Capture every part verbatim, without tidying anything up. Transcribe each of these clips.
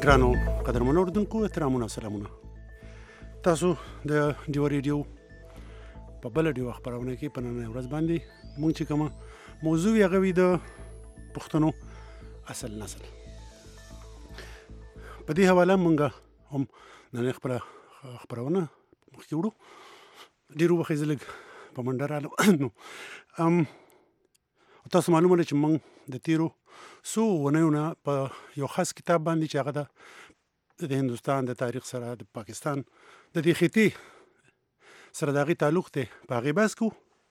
ګرانو قدرمنو اردوونکو احترامونه او سلامونه. تاسو د ډیو ریډیو په بل ډیو خبرونه کې په نن ورځ باندې مونږ چې کومه موضوع یې غوي د پښتنو اصل نسل په دې حواله مونږ هم نن خبره خبرونه مخکې وړو ډیرو وخت زلګ په منډه رالو نو ام تاسو معلومه ده چې مونږ د تیرو سو ونهونه په یو خاص کتاب باندې چې هغه د هندوستان د تاریخ سره د پاکستان د دې خطې سره د هغې تعلق دی په هغې بحث کوو.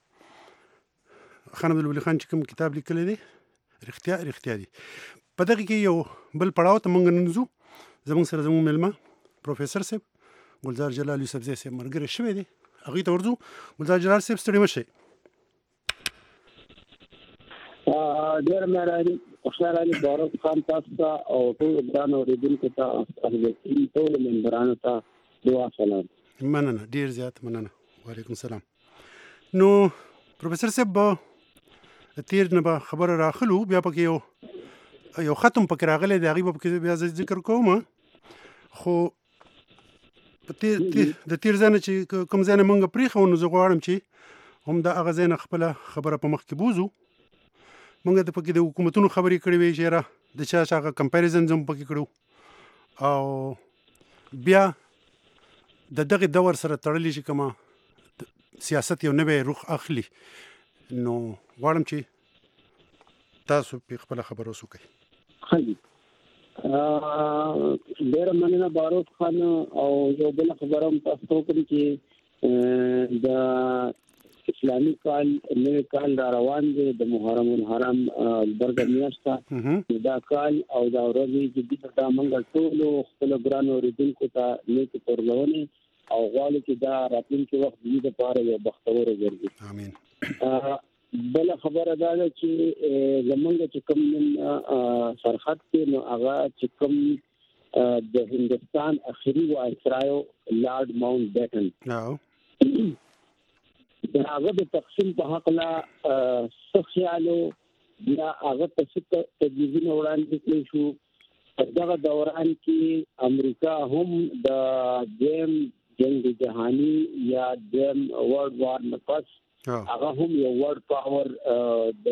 خان عبدالولي خان چې کوم کتاب لیکلی دی رښتیا رښتیا دي. په دغې کې یو بل پړاو ته مونږ نن ځو. زموږ سره زموږ میلمه پروفیسر صاحب ګلزار جلال یوسفزی صاحب ملګری شوی دی، هغوی ته ورځو. ګلزار جلال صاحب ستړي مه شئ. ډېر مهرباني خوشحال علي بارک خان تاسو ته او ټول ګران اورېدونکو ته ټول ممبرانو ته دعا سلام. مننه، ډېر زیات مننه. وعلیکم السلام. نو پروفیسر صاحب تیر نه به خبره راخلو، بیا پکې یو یو ختم پکې راغلی دی، هغې به پکې بیا زه ذکر کوم. خو په د تیر ځای نه چې کوم ځای نه مونږ پرېښو نو زه غواړم چې هم د هغه ځای نه خپله خبره په مخ کې بوځو. مونږ د پکې د حکومتونو خبرې کړې وې چې یاره د چا چا هغه کمپیریزنز هم پکې کړو او بیا د دغې دور سره تړلي چې کومه سیاست یو نوی روخ اخلي. نو غواړم چې تاسو پې خپله خبره اوس وکړئ. ښه دي، ډېره مننه باروت خان. او یو بله خبره هم تاسو ته وکړم چې د اسلامي کال نوی کال را روان دی، د محرم الحرام برګه میاشت دا کال او دا ورځې چې دې دا موږ ټولو خپلو ګرانو اورېدونکو ته نیکې پرلونې او غواړو چې دا راتلونکي وخت دې دپاره یو بختوره وګرځي. امین. بله خبره دا ده چې زمونږ چې کوم نن سرحد کې نو هغه چې کوم د هندوستان اخري وایسرایو لارډ ماونټ بیټن د هغه د تقسیم په هکله څه خیالو یا هغه ته څه تجویزونه وړاندې کړی شو. په دغه دوران کې امریکا هم د دویم جنګ جهاني یا دویم ورلډ وار نه پس هغه هم یو ورلډ پاور د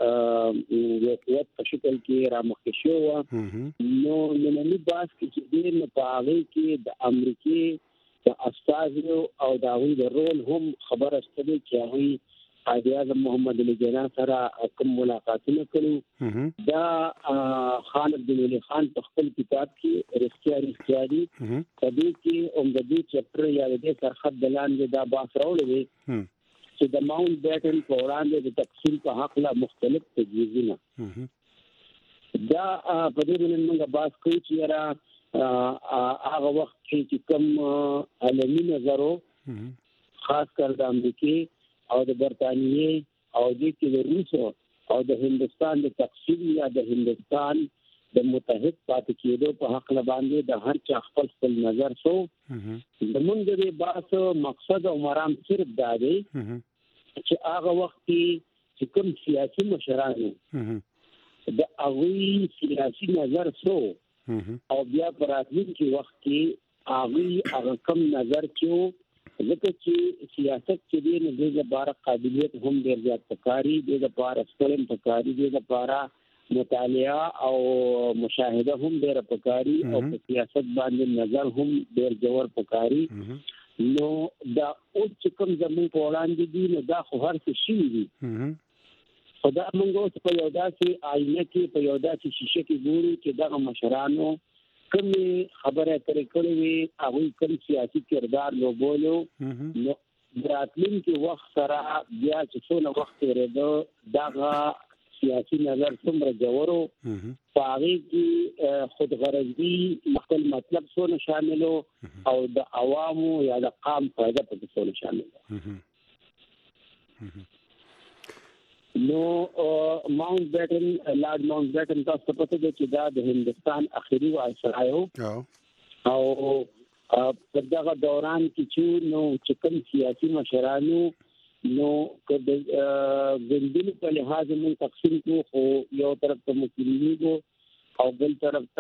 یو قوت په شکل کې رامخکې شوی وه. نو ننني بحث کې چې دی نو په هغې کې د امریکې د استازو او د هغوی د رول هم خبره شته دی چې هغوی قائد اعظم محمد علي جناح سره کوم ملاقاتونه کړي. دا خان عبدالولي خان په خپل کتاب کې رښتیا رښتیا دي په دې کې هم د دې چپټر یا د دې سرحد د لاندې دا بحث راوړی دی چې د ماونټ بیټن په وړاندې د تقسیم په هکله مختلف تجویزونه دا په دې باندې موږ بحث کوو چې یاره هغه وخت چې کوم عالمي نظر خاص کر د امریکې او د برطانیې او دې کې د روسو او د هندوستان د تقسیم یا د هندوستان د متحد پاتې کېدو په حق باندې د هر چا خپل خپل نظر شو. زمونږ د دې بحث مقصد او مرام صرف دا دی چې هغه وخت چې کوم سیاسي مشرانو د هغوی سیاسي نظر شو او بیا په راتلونکي وخت کې هغوی هغه کوم نظر چې ځکه چې سیاست چې دی نو دې لپاره قابلیت هم ډېر زیات پکاري، دې لپاره سکلم پکاري، دې لپاره مطالعه او مشاهده هم ډېره پکاري او په سیاست باندې نظر هم ډېر ژور پکاري. نو دا اوس چې کوم زموږ په وړاندې دي نو دا خو هر څه شوي دي، خو دا موږ اوس په یو داسې آینه کې په یو داسې شیشه کې ګورو چې دغه مشرانو کومې خبرې ترې کړې وې، هغوی کوم سیاسي کردار لوبولو. نو راتلونکي وخت سره بیا چې څونه وخت تېرېده دغه سیاسي نظر څومره ژور و، په هغې کې خودغرضي خپل مطلب څونه شامل و او د عوامو یا د قام فایده پکې څونه شامل و. نو ماونټ بیټن لارډ ماونټ بیټن تاسو ته پته ده چې دا د هندوستان اخري وایسرای او په دغه دوران کې چې نو چې کوم سیاسي مشرانو نو که د ګوندونو په لحاظ موږ تقسیم کړو، خو یو طرف ته مسلمانو او بل طرف ته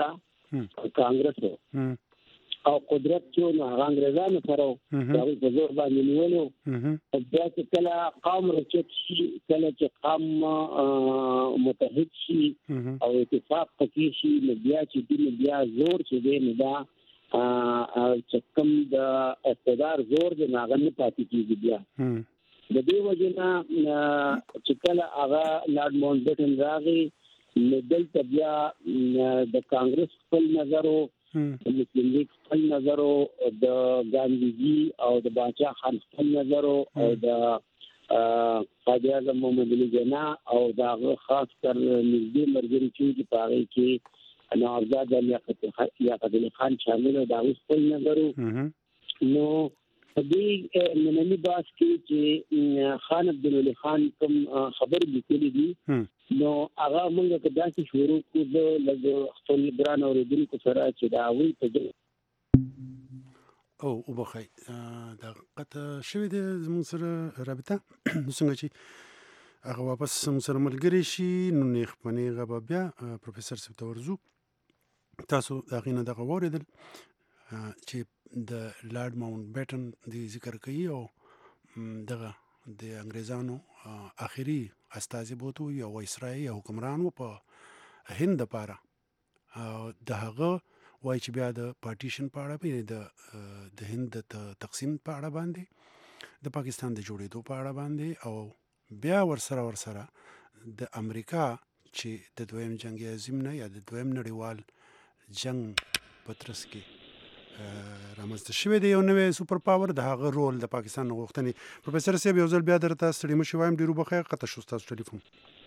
کانګرس او قدرت چې نو هغه انګريزانو سره هغه په زور باندې نیولو بیا چې کله قوم رچت شي کله چې قوم متحد شي او اتفاق پکې شي نو بیا چې دې بیا زور چې دې نه دا چې کوم د اقتدار زور د ناغنه پاتې کیږي بیا د دې وجنه چې کله هغه لارډ ماونټ بیټن راغی نو دلته بیا د کانګرس خپل نظر د مسلم لیگ خپل نظر د ګاندھی او د باچا خان خپل نظر او د قائد اعظم محمد علي جناح او دا خاص کر نږدې مرګري چې په هغه کې نوابزاد لیاقت علي خان شامل او دا خپل نظر نو دې نننی باس کې چې خان عبدالولي خان کوم خبر لیکلي دي نو هغه موږ په داسې شروع کو د لږ خپل ګران اوریدونکو سره چې دا وی په او وبخای دا قطه شوی د زموږ سره رابطه څنګه چې هغه واپس زموږ سره ملګری شي نو نه خپنې غبا بیا پروفیسور صاحب ته ورزو تاسو دا غینه دغه وریدل چې د لارډ ماونټ بیټن د ذکر کوي او دغه د انګريزانو اخري استازي بوته یو وایسرای حکمران و په هند لپاره د هغه وای چې بیا د پارټیشن په اړه د د هند د تقسیم په اړه باندې د پاکستان د جوړېدو په اړه باندې او بیا ورسره ورسره د امریکا چې د دویم جنگ عظیم نه یا د دویم نړیوال جنگ په ترڅ کې رامنځته شوی دی یو نوی سوپر پاور د هغه رول د پاکستان غوښتنې پروفیسور صاحب یو ځل بیا درته ستړي مشو وایم ډیرو بخیر قطه شو تاسو ټلیفون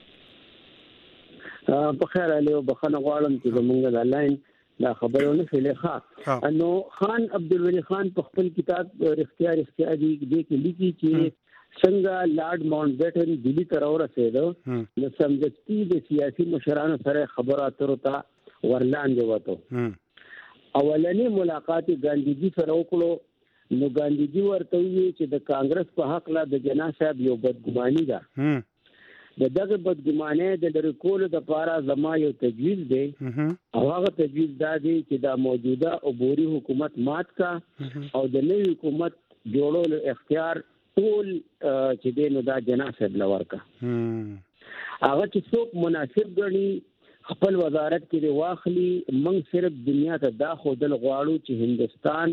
په خیر علي وبخنه غواړم چې زمونږ د لاین دا خبرونه فلخه انو خان عبدالولي خان په خپل کتاب اختیار اختیار دی کې لیکي چې څنګه لارډ ماونټ بیټن دلی تر ورسېدو نو سمجتي د سیاسي مشرانو سره خبرو اترو ته ورلاندې وته اولنی ملاقات ګاندھی سره وکړو نو ګاندھی ورته وی چې د کانګرس په حق لا د جناح صاحب یو بدګماني ده د دغه بدګمانۍ د لري کولو د لپاره زما یو تجویز دی او هغه تجویز دا دی چې دا موجوده عبوري حکومت مات کا او د نوې حکومت جوړولو اختیار ټول چې دی نو دا جناح صاحب لور کا هغه چې څوک مناسب ګڼي خپل وزارت کې واخلي موږ صرف دنیا ته دا خودل غواړو چې هندستان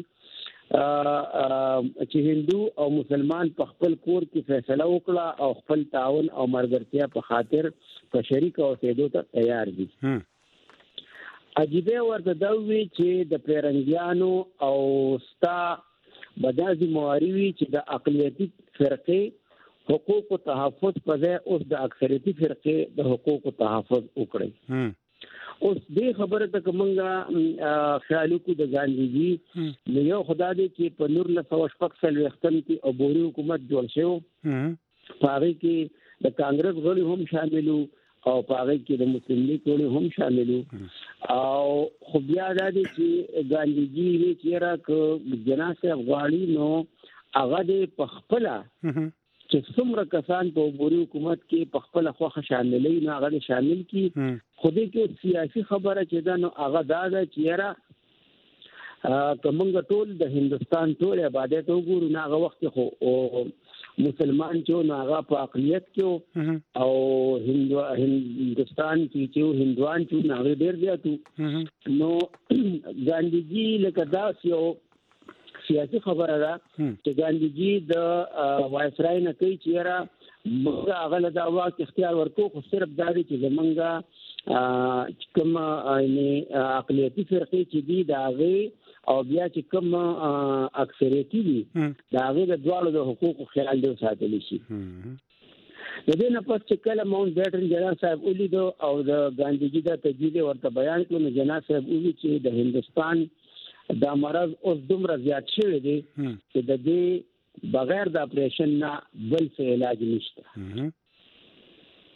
چې هندو او مسلمان په خپل کور کې فیصله وکړه او خپل تعاون او مرګرتیا په خاطر په شریک او سیدو ته تیار دي عجیبه ورته دا وی چې د پرنګیانو او ستا بدازي مواري چې د اقلیتي فرقې حقوق او تحفظ په ځای اوس د اکثریتي فرقې د حقوق او تحفظ وکړي اوس دې خبره ته کومه خیالو کو د ګاندھی نو یو خدای دې چې په نور له سو شپږ سل وختم کې عبوري حکومت جوړ شو پاره کې د کانګرس غړي هم شاملو او پاره کې د مسلم لیگ غړي هم شاملو او خو بیا دا دې چې ګاندھی وی چې را ک جناح صاحب غواړي نو هغه دې په خپل چې څومره کسان په عبوري حکومت کې په خپل خوخه شاملې نه هغه شامل کی خودی کې سیاسي خبره چې دا نو هغه دا چې را کومنګ ټول د هندستان ټول عبادت وګورو نه هغه وخت خو مسلمان چې نه هغه په اقلیت کې او هندو هندستان کې چې هندوان چې نه هغه ډیر زیاتو نو ګاندھی لکه دا یو سیاسي خبره ده چې ګاندھی د وایسرای نه کوي چې را موږ هغه د واک اختیار ورکو خو صرف دا دی چې زمونږ کوم یعنی اقلیتي فرقې چې دي دا غي او بیا چې کوم اکثریتي دي دا غي د دوالو د حقوقو خیال دی ساتل شي د دې نه پس چې کله ماونټ بیټن جناح صاحب ولیدو او د ګاندھی د تجویز ورته بیان کړو نو جناح صاحب وی چې د هندستان دا مرض اوس دومره زیات شوی دی چې د دې بغیر د اپریشن نه بل څه علاج نشته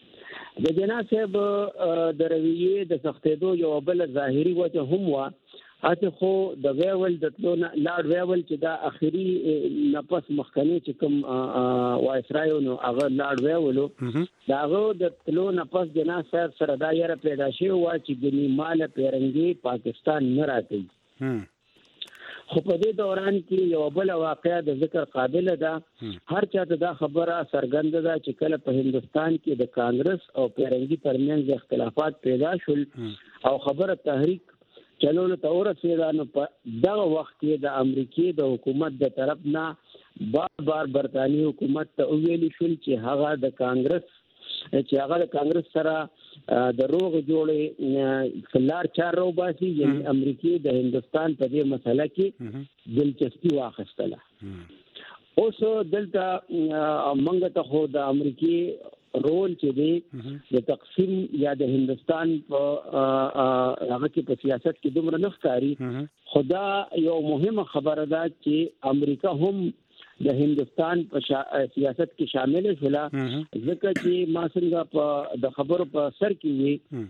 د جناح صاحب د رویې د سختېدو یو بل ظاهري وجه هم و اته خو د ویول د تلونه لاړ ویول چې دا اخیری نفس مخکنی چې کوم وایسرای نو هغه لاړ ویولو دا هغه د تلونه نفس جنا صاحب سره دا یره پیدا شي وا چې ګنی مال پیرنګي پاکستان نه راځي. خو په دې دوران کې یو بل واقعیا د ذکر قابل ده. هر چاته دا خبره سرګند ده چې کله په هندستان کې د کانګرس او پیرنګي ترمنځ اختلافات پیدا شول او خبره تحریک چلول تور سیدانو په دغه وخت کې د امریکای د حکومت د طرف نه بار بار برتانی حکومت ته ویل شول چې هغه د کانګرس چې هغه د کانګرس سره د روغ جوړې خلار چار رو باسي یعنی امریکای د هندستان په دې مسله کې دلچسپي واخیستله. اوس دلته منګه ته خو د امریکای رول چې دی د تقسیم یا د هندستان په هغه کې په سیاست کې دومره نه ښکاري. خدا یو مهمه خبره ده چې امریکا هم د هندستان په سیاست کې شامل شولا ځکه چې ما څنګه په د خبرو په سر کې وي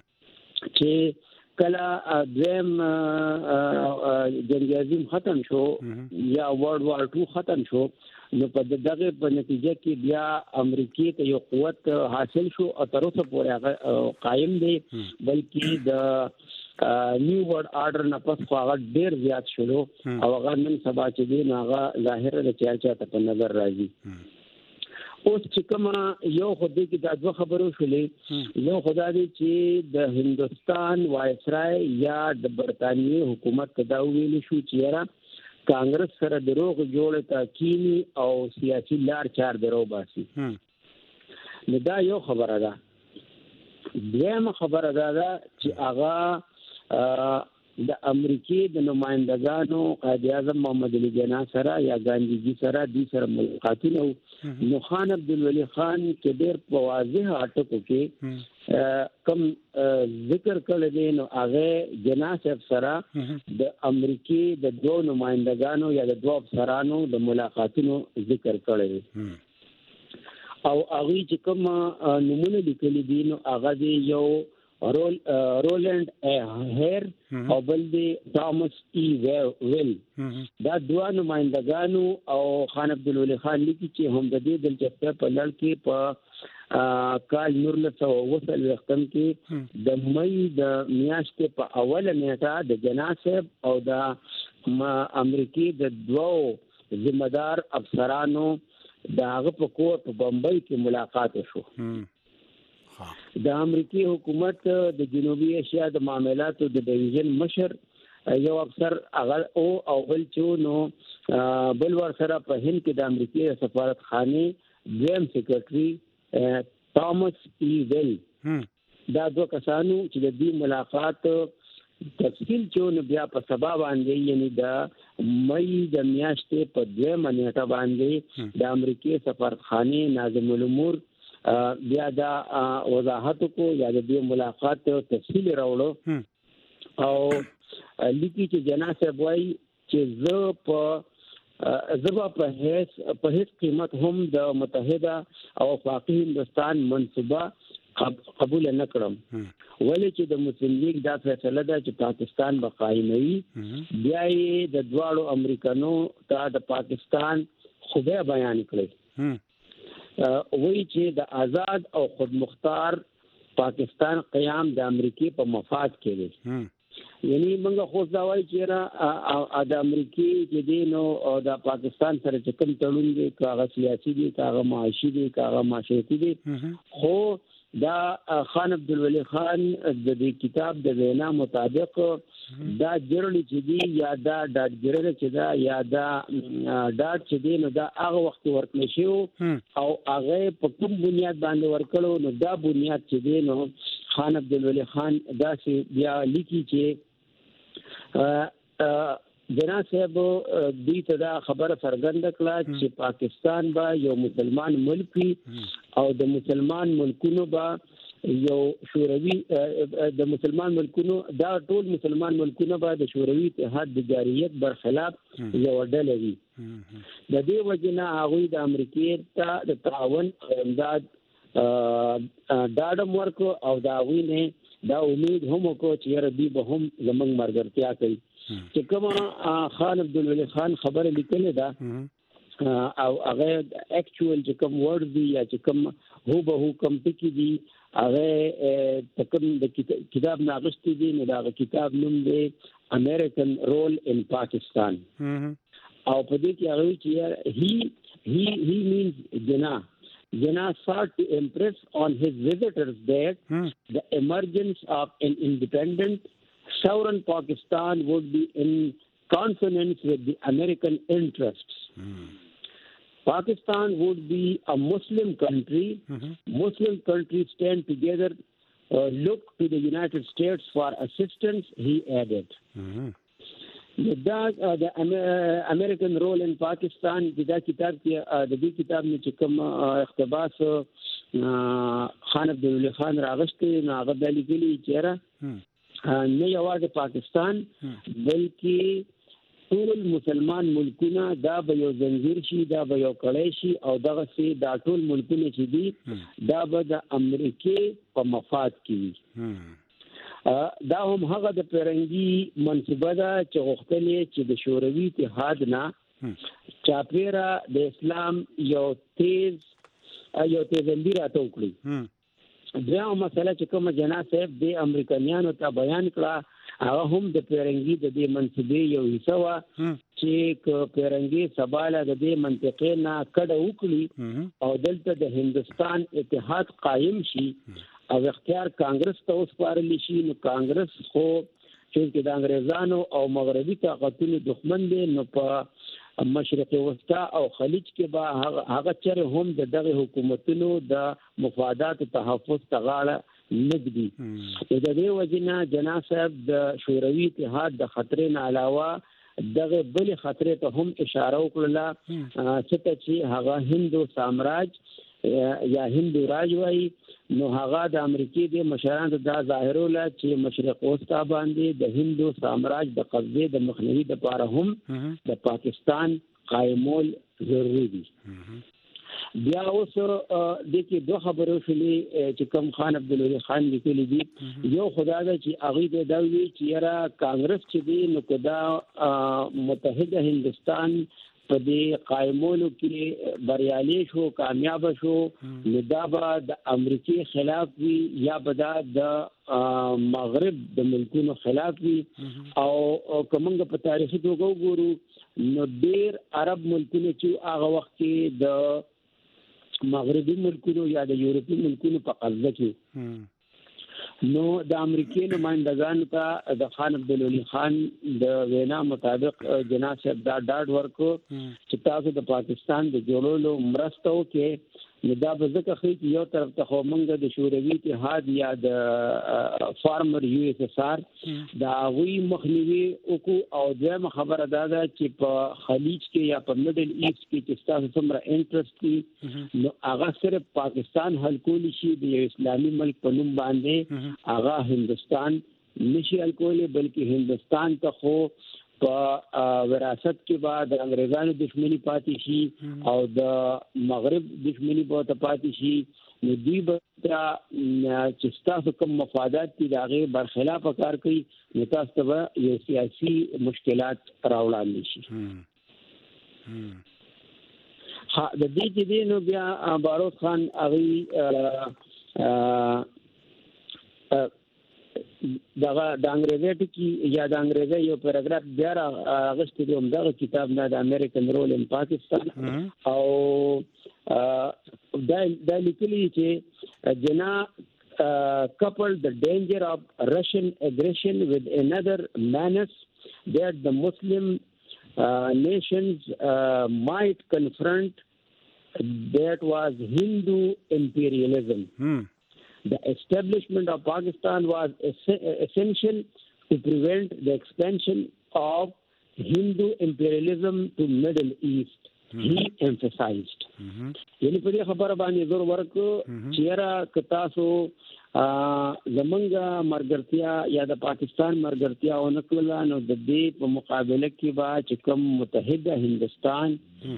چې کله دویم جنگ عظیم ختم شو یا ورلد وار ټو ختم شو نو په دغه په نتیجه کې بیا امریکای ته یو قوت حاصل شو او تر اوسه پورې هغه قائم دی بلکې د نیو ورلد آرډر نه پس هغه ډیر زیات شلو او هغه نن سبا چې دی هغه ظاهر د چارچا ته نظر راځي. اوس چې کوم یو خدای کې د دوه خبرو شولې یو خدای دی چې د هندستان وایسرای یا د برتانیې حکومت دا ویل شو چې را کانګرس سره دروغ جوړه تاکینی او سیاسي لار چار درو باسي. نو دا یو خبره ده. دیم خبره ده چې هغه د امریکای د نمائندګانو قائد اعظم محمد علي جناح سره یا ګاندھی سره د سره ملاقاتونه نو خان عبدالولی خان کې ډېر په واضح اټکو کې کم ذکر کړل دي نو هغه جناح صاحب سره د امریکای د دوه نمائندګانو یا د دوه افسرانو د ملاقاتونو ذکر کړل او هغه چې کوم نمونه لیکلي دي نو هغه یو رول رولند هیر او بل دی توماس ای ویل دا دوه نمائندګانو او خان عبدالولی خان لیکي چې هم د دې دلچسپي په لړ کې په کال نورلس او وصل وختم کې د مې د میاشتې په اوله نیټه د جناح صاحب او د امریکای د دوه ذمہ دار افسرانو د هغه په کور په بمبئی کې ملاقات شو. د امریکای حکومت د جنوبي اسیا د معاملاتو د ډیویژن مشر یو افسر هغه او او بل چې نو بل ور سره په هند کې د امریکای سفارت خانه دویم سیکریټري توماس ای ویل دا دوه کسانو چې د دې ملاقات تفصیل چې نو بیا په سبا باندې یعنی د مې د میاشتې په دویمه نیټه باندې د امریکای سفارت خانه ناظم الامور بیا دا وضاحت کو یا د دې ملاقات تفصیل راوړو او لیکي چې جناح صاحب وايي چې زه په زبا په هیڅ په هیڅ قیمت هم د متحده او وفاقي هندستان منصوبه قبول نه کړم ولې چې د مسلم لیگ دا فیصله ده چې پاکستان به قائموي بیا یې د دواړو امریکانو ته د پاکستان خوبه بیان کړی وی چې د آزاد او خود مختار پاکستان قیام د امریکای په مفاد کې دی. یعنی موږ خو دا وایي چې را د امریکای چې دی نو د پاکستان سره چې کوم تړون دی کاغه سیاسي دی کاغه معاشي دی کاغه معاشرتي دی خو دا خان عبدالولی خان د دې کتاب د وینا مطابق دا جرړی چې دی یا دا ډاټ جرړی چې دا یا دا ډاټ چې دی نو دا هغه وخت ورکړل شو او هغه په کوم بنیاد باندې ورکړو نو دا بنیاد چې دی نو خان عبدالولی خان دا چې بیا لیکي چې جناح صاحب دې ته دا خبره څرګنده کړه چې پاکستان به یو مسلمان ملک وي او د مسلمان ملکونو به یو شوروي د مسلمان ملکونو دا ټول مسلمان ملکونه به د شوروي اتحاد د جاریت برخلاف یو ډله وي. د دې وجنه هغه د امریکای ته د تعاون امداد ډاډم ورکو او دا وینه دا امید هم کو چې یاره دی به هم زمنګ مرګرتیا کوي چې کوم خان عبدالولي خان خبره لیکلې ده او هغه اکچوال چې کوم ورډ دی یا چې کوم هو به هو کوم ټکی دی هغه تکم د کتاب ناغشتي دي نو دا کتاب نوم دی امریکن رول ان پاکستان او په دې کې هغه چې هی هی هی مینز جنا Jinnah sought to impress on his visitors that hmm. the emergence of an independent sovereign Pakistan would be in consonance with the American interests. Hmm. Pakistan would be a Muslim country. Mm-hmm. Muslim countries stand together, uh, look to the United States for assistance, he added. Mm-hmm. دا د امریکن رول ان پاکستان دا کتاب کې د دې کتاب نه چې کوم اقتباس خان عبدالولي خان راغشتي نو هغه د لیکلي چیرې نه یوازې پاکستان بلکې ټول مسلمان ملکونه دا به یو زنجیر شي دا به یو کړی شي او دغه سي دا ټول ملکونه چې دي دا به د امریکای په مفاد کې دا هم هغه د پرنګي منصوبه ده چې غوښتلې چې د شوروي اتحاد نه چاپیرا د اسلام یو تیز یو تیزندی راته وکړي دا مسله چې کوم جنا صاحب د امریکایانو ته بیان کړه هغه هم د پرنګي د دې منصوبې یو حصہ و چې پرنګي سباله د دې منطقې نه کډه وکړي او دلته د هندستان اتحاد قائم شي او اختیار کانګرس ته وسپارل شي نو کانګرس خو چې د انګريزانو او مغربي طاقتونو دښمن دي نو په مشرق وسطا او خلیج کې به هغه چره هم د دغه حکومتونو د مفادات تحفظ تغاړه نګدي د دې وجنه جناب صاحب د شوروي اتحاد د خطرې نه علاوه دغه بل خطرې ته هم اشاره وکړه چې هغه هندو سامراج یا هندو راج وای نو هغه د امریکای د مشرانو دا ظاهروله چې مشرق وسطا باندې د هندو سامراج د قبضه د مخنیوي لپاره هم د پاکستان قائمول ضروری دي بیا اوس د کې دوه خبرو شلې چې کوم خان عبدالولي خان لیکلي دي یو خدای دا چې هغه د دوی چې را کانګرس چې دی نو کدا متحده هندستان په دې قائمولو کې بریالي شو کامیاب شو نو دا به د امریکای خلاف وي یا به د مغرب د ملکونو خلاف وي او کومنګ په تاریخي توګه وګورو نو ډېر عرب ملکونه چې هغه وخت کې د مغربي ملکونو یا د یورپی ملکونو په قبضه کې نو د امریکای نمائندگان ته د خان عبدالولي خان د وینا مطابق جناب صاحب دا ډاډ ورکو چې تاسو د پاکستان د جوړولو مرسته وکړي نو دا به ځکه چې یو طرف ته خو موږ د شوروي اتحاد یا د فارمر یو اس اس ار دا غوي مخنیوي وکړو او دغه خبره دا ده چې په خلیج کې یا په میډل ایست کې چې تاسو څومره انټرست دي نو هغه صرف پاکستان حل کولی شي د اسلامي ملک په نوم باندې هغه هندستان نشي حل کولی بلکې هندستان ته خو په وراثت کې بعد انګريزانو دښمنی پاتې شي او د مغرب دښمنی به پاتې شي نو دوی به چې تاسو کوم مفادات دي دغه برخلاف کار کوي نو تاسو ته یو سیاسي مشکلات راوړل شي ها د دې چې نو بیا باروت خان اغي دغه د انګریزي ټکی یا د انګریزي یو پیراګراف بیا راغشت دی هم دغه کتاب نه د امریکن رول ان پاکستان او دا د لیکلي چې جنا coupled the danger of Russian aggression with another menace that the Muslim uh, nations uh, might confront, that was Hindu imperialism. Hmm. The establishment of Pakistan was essential to prevent the expansion of Hindu imperialism to Middle East. Mm-hmm. He emphasized. یعنی په دې خبره باندې زور ورکړ چې را کتاسو زمونږ مرګرتیا یا د پاکستان مرګرتیا او نکړه نو د دې په مقابله کې با چې کوم متحده هندستان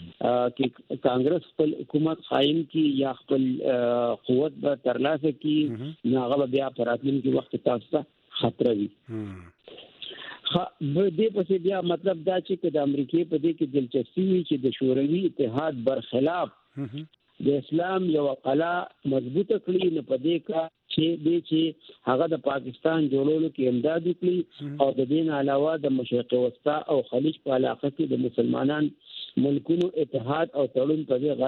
کې کانګرس خپل حکومت قائم کی یا خپل قوت به ترلاسه کی هغه بیا پر راتلونکي وخت تاسو ته خطر وي. خا به دې پسې بیا مطلب دا چې د امریکای په دې کې دلچسپي وي چې د شوروي اتحاد برخلاف د اسلام یو قلا مضبوطه کړي نه پدې کا چې دې چې هغه د پاکستان جوړولو کې امداد وکړي او د دین علاوه د مشرق وسطا او خلیج په علاقه کې د مسلمانان ملکونو اتحاد او تړون په دې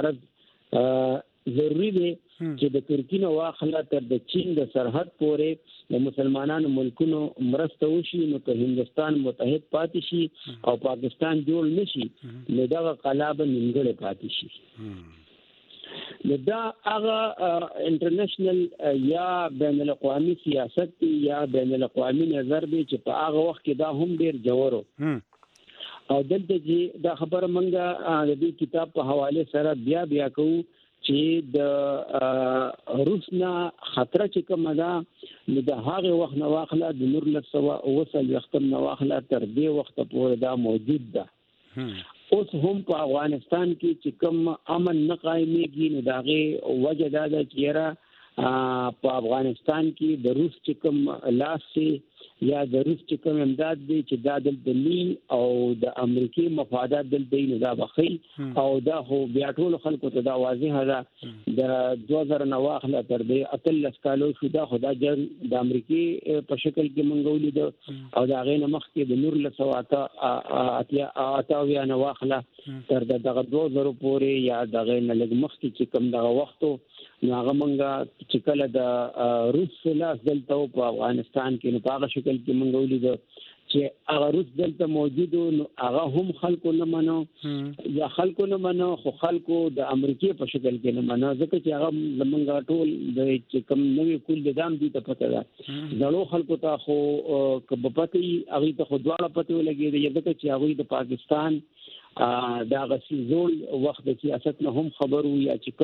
غرض ضروری دی چې د ترکیه نو واخله تر د چین د سرحد پورې د مسلمانانو ملکونو مرسته وشي نو که هندستان متحد پاتې شي او پاکستان جوړ نشي نو دا قلا به نیمګړې پاتې شي. دا هغه انټرنیشنل یا بین الاقوامي سیاست یا بین الاقوامي نظر دی چې په هغه وخت کې دا هم ډیر جوړو او دلته چې دا خبره منګه د دې کتاب په حواله سره بیا بیا کوو چې د روسنا خطر چې کوم ده نو د هغه وخت نو واخله د نور لسوا اوسل وختم نو واخله تر دې وخت پورې دا موجود ده. اوس هم په افغانستان کې چې کوم امن نه قائمېږي نو داغه وجه دا ده چې را په افغانستان کې د روس چې کوم لاس یا د روس چې کوم امداد دی چې دا د نی او د امریکای مفادات دل دی نو دا بخي او دا خو بیا ټول خلکو ته دا واضح ده د دوه زره نو واخله تر دې اتلس کالو شو دا خدا جنگ د امریکای په شکل کې منغولي ده او دا غینه مخ کې د نور له سواته اتیا اتاویا نو واخله تر دغه دوه زره پورې یا د غینه لګ مخ کې چې کوم دغه وختو نو هغه مونږه چې کله د روس لاس دلته په افغانستان کې نو په هغه شکل کې مونږ ولیدو چې هغه روس دلته موجود نو هغه هم خلکو نه منو یا خلکو نه منو خو خلکو د امریکای په شکل کې نه منو ځکه چې هغه زمونږ ټول د چې کوم نوې کول د دام دي ته پته ده زړو خلکو ته خو کبه پته هغه ته خو دواړه پته ولګي د ځکه چې هغه د پاکستان دا غسی زول وخت د سیاست نه هم خبرو یا چې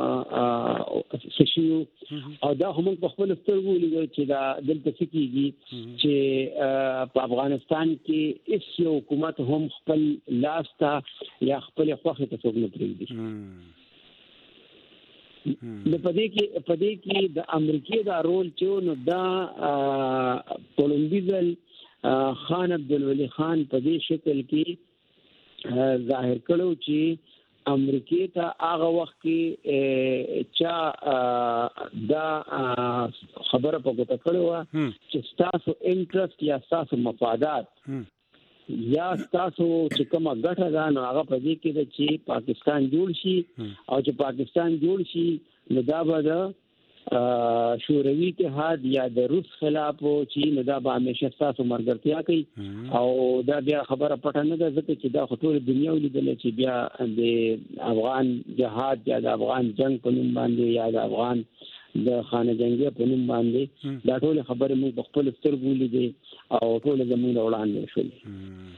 کوم سشیو او دا هم په خپل سترګو لیدل چې دا دلته سکیږي چې په افغانستان کې هیڅ حکومت هم خپل لاس ته یا خپل خوخه ته څوک نه پریږدي. د پدې کې پدې کې د امریکای دا رول چې نو دا کولومبیزل خان عبدالولی خان په دې شکل کې ظاهر کړو چې امریکای ته هغه وخت کې چا دا خبره په ګوته کړو چې تاسو انټرست یا تاسو مفادات یا تاسو چې کومه ګټه ده نو هغه په دې کې ده چې پاکستان جوړ شي او چې پاکستان جوړ شي نو دا به شوروي اتحاد یا د روس خلاف چې نو دا به همیشه تاسو مرګرتیا کوي او دا بیا خبره پټه نه ده ځکه چې دا ټول دنیا ولیدل چې بیا د افغان جهاد یا د افغان جنگ په نوم باندې یا د افغان د خانه جنگي په نوم باندې دا ټول خبره موږ په خپل سترګو لیدې او ټول زموږ وړاندې شول.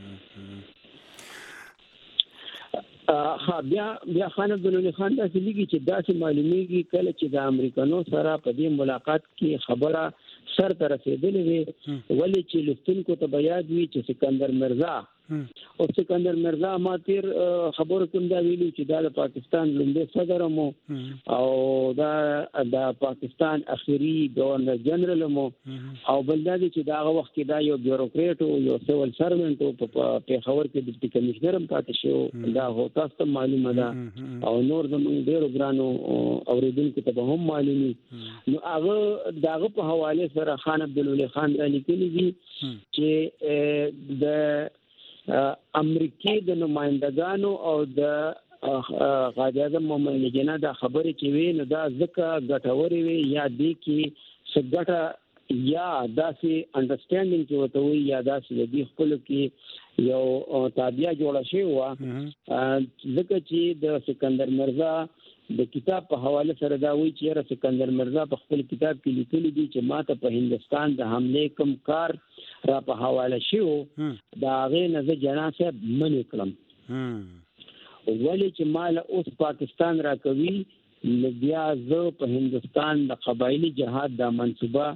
ها بیا بیا خان عبدالولی خان دا سلیږي چې دا چې معلومیږي کله چې د امریکانو سره په دې ملاقات کې خبره سر ته رسیدلې وي ولې چې لستونکو ته بیا وی چې سکندر مرزا او سکندر مرزا ما تیر خبر کوم دا ویلو چې دا د پاکستان لومړی صدر مو او دا د پاکستان اخیری گورنر جنرال مو او بلدادي چې دا وخت کې دا یو بیوروکریټ او یو سیول سرونټ په پیښور کې ډیپټي کمشنر هم پاتې شو دا هو تاسو معلومه ده او نور زموږ ډیرو ګرانو اوریدونکو ته هم معلومي نو هغه داغه په حواله سره خان عبدالولی خان لیکلي دي چې د امریکای د نمائندګانو او د قائد اعظم محمد جناح دا خبرې چې وی نو دا ځکه ګټوري وي یا دې کې سګټه یا داسې انډرستانډینګ کې وته وي یا داسې د خپل کې یو تابعیا جوړه شي وا ځکه چې د سکندر مرزا د کتاب په حواله سره دا وی چې را سکندر مرزا په خپل کتاب کې لیکلي دي چې ماته په هندستان د حمله کوم کار را په حواله شیو دا غي نه زه جناح صاحب منې کړم ولې چې مال اوس پاکستان را کوي بیا زه په هندستان د قبایلی جهاد د منصوبه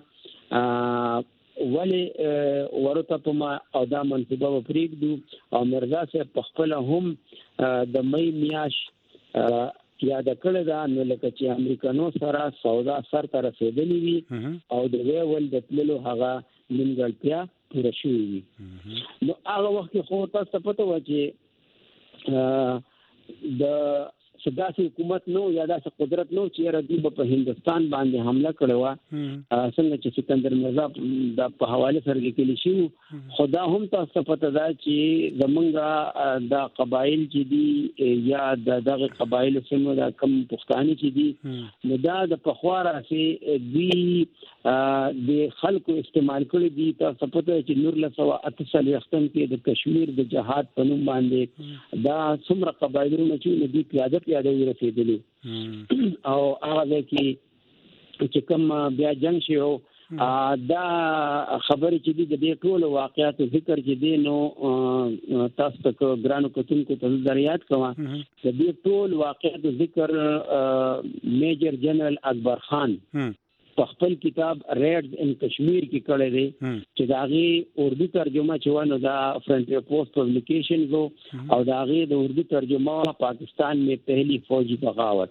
ولی ورته په ما او دا منصوبه وپریږدو او مرزا صاحب په خپل هم د مې میاش یاد کړل دا نو لکه چې امریکانو سره سودا سر ته رسیدلی وي او د ویول د تللو هغه نیمګړتیا پوره شوې وي. نو هغه وخت خو تاسو پته و چې د سداسي حکومت نو یا داسې قدرت نو چې ردی په هندستان باندې حمله کړې و څنګه چې سکندر مرزا د په حواله سره لیکل شي. خدا هم تاسو پته ده چې زمونږ د قبایل چې دي یا دغه قبایل سمو د کم پښتاني چې دي نو دا د پخواره سي دی د خلکو استعمال کړي دي. تاسو پته چې نور له سوا اتصال وختم کې د کشمیر د جهاد په نوم باندې دا څومره قبایلونه چې دي پیاده پیاده ورسېدلي او هغه کې چې کوم بیا جنگ شو دا خبرې چې دي د دې ټول واقعاتو ذکر چې دي نو تاسو ته ګرانو کتونکو ته ضرورت کوم د دې ټول واقعاتو ذکر میجر جنرال اکبر خان په خپل کتاب ریډز ان کشمیر کې کړی دی چې دا غي اردو ترجمه چوانو دا فرنٹیئر پوسٹ پبلیکیشن کو او دا غي د اردو ترجمه پاکستان میں پہلی فوجی بغاوت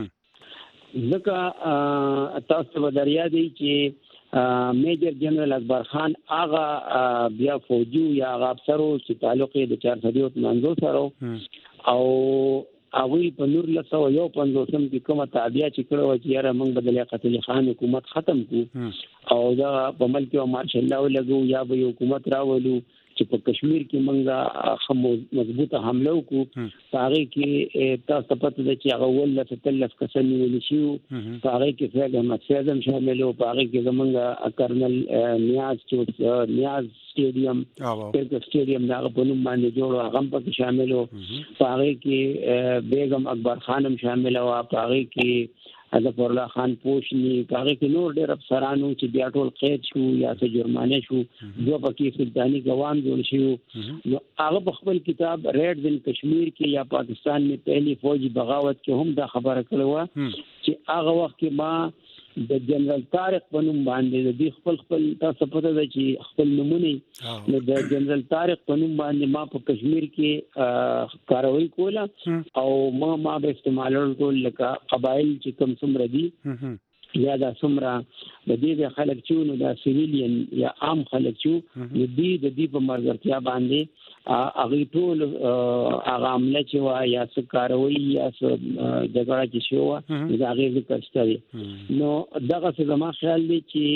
ځکه تاسو ودریا دی چې میجر جنرال اکبر خان هغه بیا فوجي یا هغه افسرو چې تعلق یې د چار سدیوت منځو سره او اوی په نور له سو یو پنځوسم کې کومه تعبیه چې کړو چې یاره موږ بدل قتل خان حکومت ختم کو او دا په ملک او ماشاء الله ولګو یا به حکومت راولو چې په کشمیر کې منګه خو مضبوطه حمله وکړو. هغه کې تاسو پته ده چې هغه ول له تلف کسن ویل شي هغه کې فعل احمد اعظم شامل او هغه کې زمونږ کرنل نیاز چې نیاز سټیډیم کرکټ سټیډیم دا په نوم باندې جوړ هغه په شامل او هغه کې بیگم اکبر خانم شامل او هغه کې ظفر الله خان پوشنی هغه کې نور ډېر افسرانو چې بیا ټول قید شو یا څه جرمانه شو دوه پکې سلطانی ګوام جوړ شو. نو هغه په خپل کتاب ریډز ان کشمیر کې یا پاکستان میں پہلی فوجی بغاوت کې هم دا خبره کړې و چې هغه وخت کې ما د جنرال طارق په نوم باندې د خپل خپل تاسو پته ده چې خپل نمونه نو د جنرال طارق په نوم باندې ما په کشمیر کې کاروي کوله او ما ما به استعمالول ټول لکه قبایل چې کوم څومره دي یا دا څومره د دې خلک چې نو دا سیویلین یا عام خلک چې د دې د دې په مرګرتیا باندې هغه ټول هغه عمله چې وا یا څه کاروي یا څه جګړه چې شو دا هغه ذکر شته. نو دغه څه زما خیال دی چې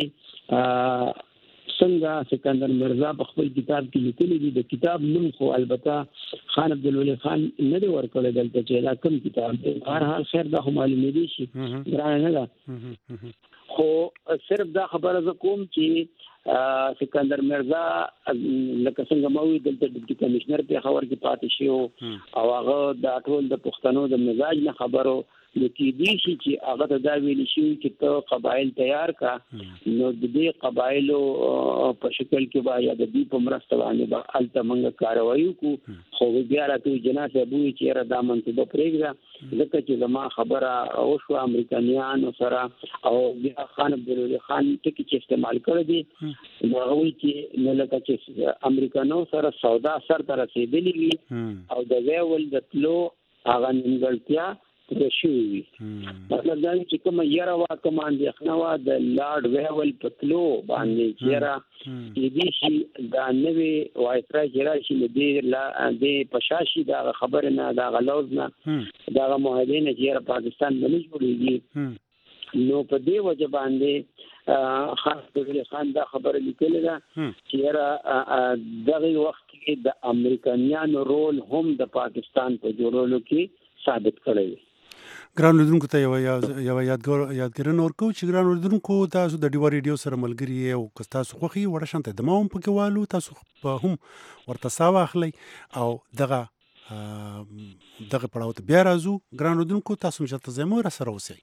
څنګه سکندر مرزا په خپل کتاب کې لیکلي دي د کتاب نوم خو البته خان عبدالولي خان نه دی ورکړی دلته چې دا کوم کتاب دی. هر حال خیر دا خو معلومه دي شي ګرانه نه ده خو صرف دا خبره زه کوم چې سکندر مرزا لکه څنګه مو دلته ډیپټي کمشنر په خبر کې پاتې شو او هغه د ټول د پښتنو د مزاج نه خبرو لکه دې شي چې هغه دا ویل شي چې ته قبایل تیار کا نو د دې قبایلو په شکل کې با یا د دې په مرسته باندې با التمنګ کاروایو کو خو بیا راته جناسه بوې چې را د منصوبه پرېږه ځکه چې زما خبره او شو امریکایانو سره او بیا خان عبدالولي خان ټکی چې استعمال کړی دي نو هغه چې نه لکه چې امریکانو سره سودا سر ته رسیدلی وي او د ویول د تلو هغه نیمګړتیا رشوي مطلب دا چې کوم یاره وا کمانډ یخنوا د لارډ ویول پتلو باندې چیرې دې شي دا نوې وایسرا چیرې شي دې لا دې پشاشي دا خبر نه دا غلوز نه دا معاهده نه چیرې پاکستان باندې جوړیږي. نو په دې وجه باندې خان عبدالولي خان دا خبره لیکلې ده چې دغه وخت کې د امریکایانو رول هم د پاکستان په جوړولو کې ثابت کړی. ګران لیدونکو ته یو یو یادګار یادګارنه ورکو چې ګران لیدونکو تاسو د ډیوا ریډیو سره ملګری او تاسو خوخي وړ شانته د ماوم پکې والو تاسو هم ورته ساوه اخلي او دغه دغه پړاو ته بیا راځو. ګران لیدونکو تاسو مشته زمو را سره اوسئ.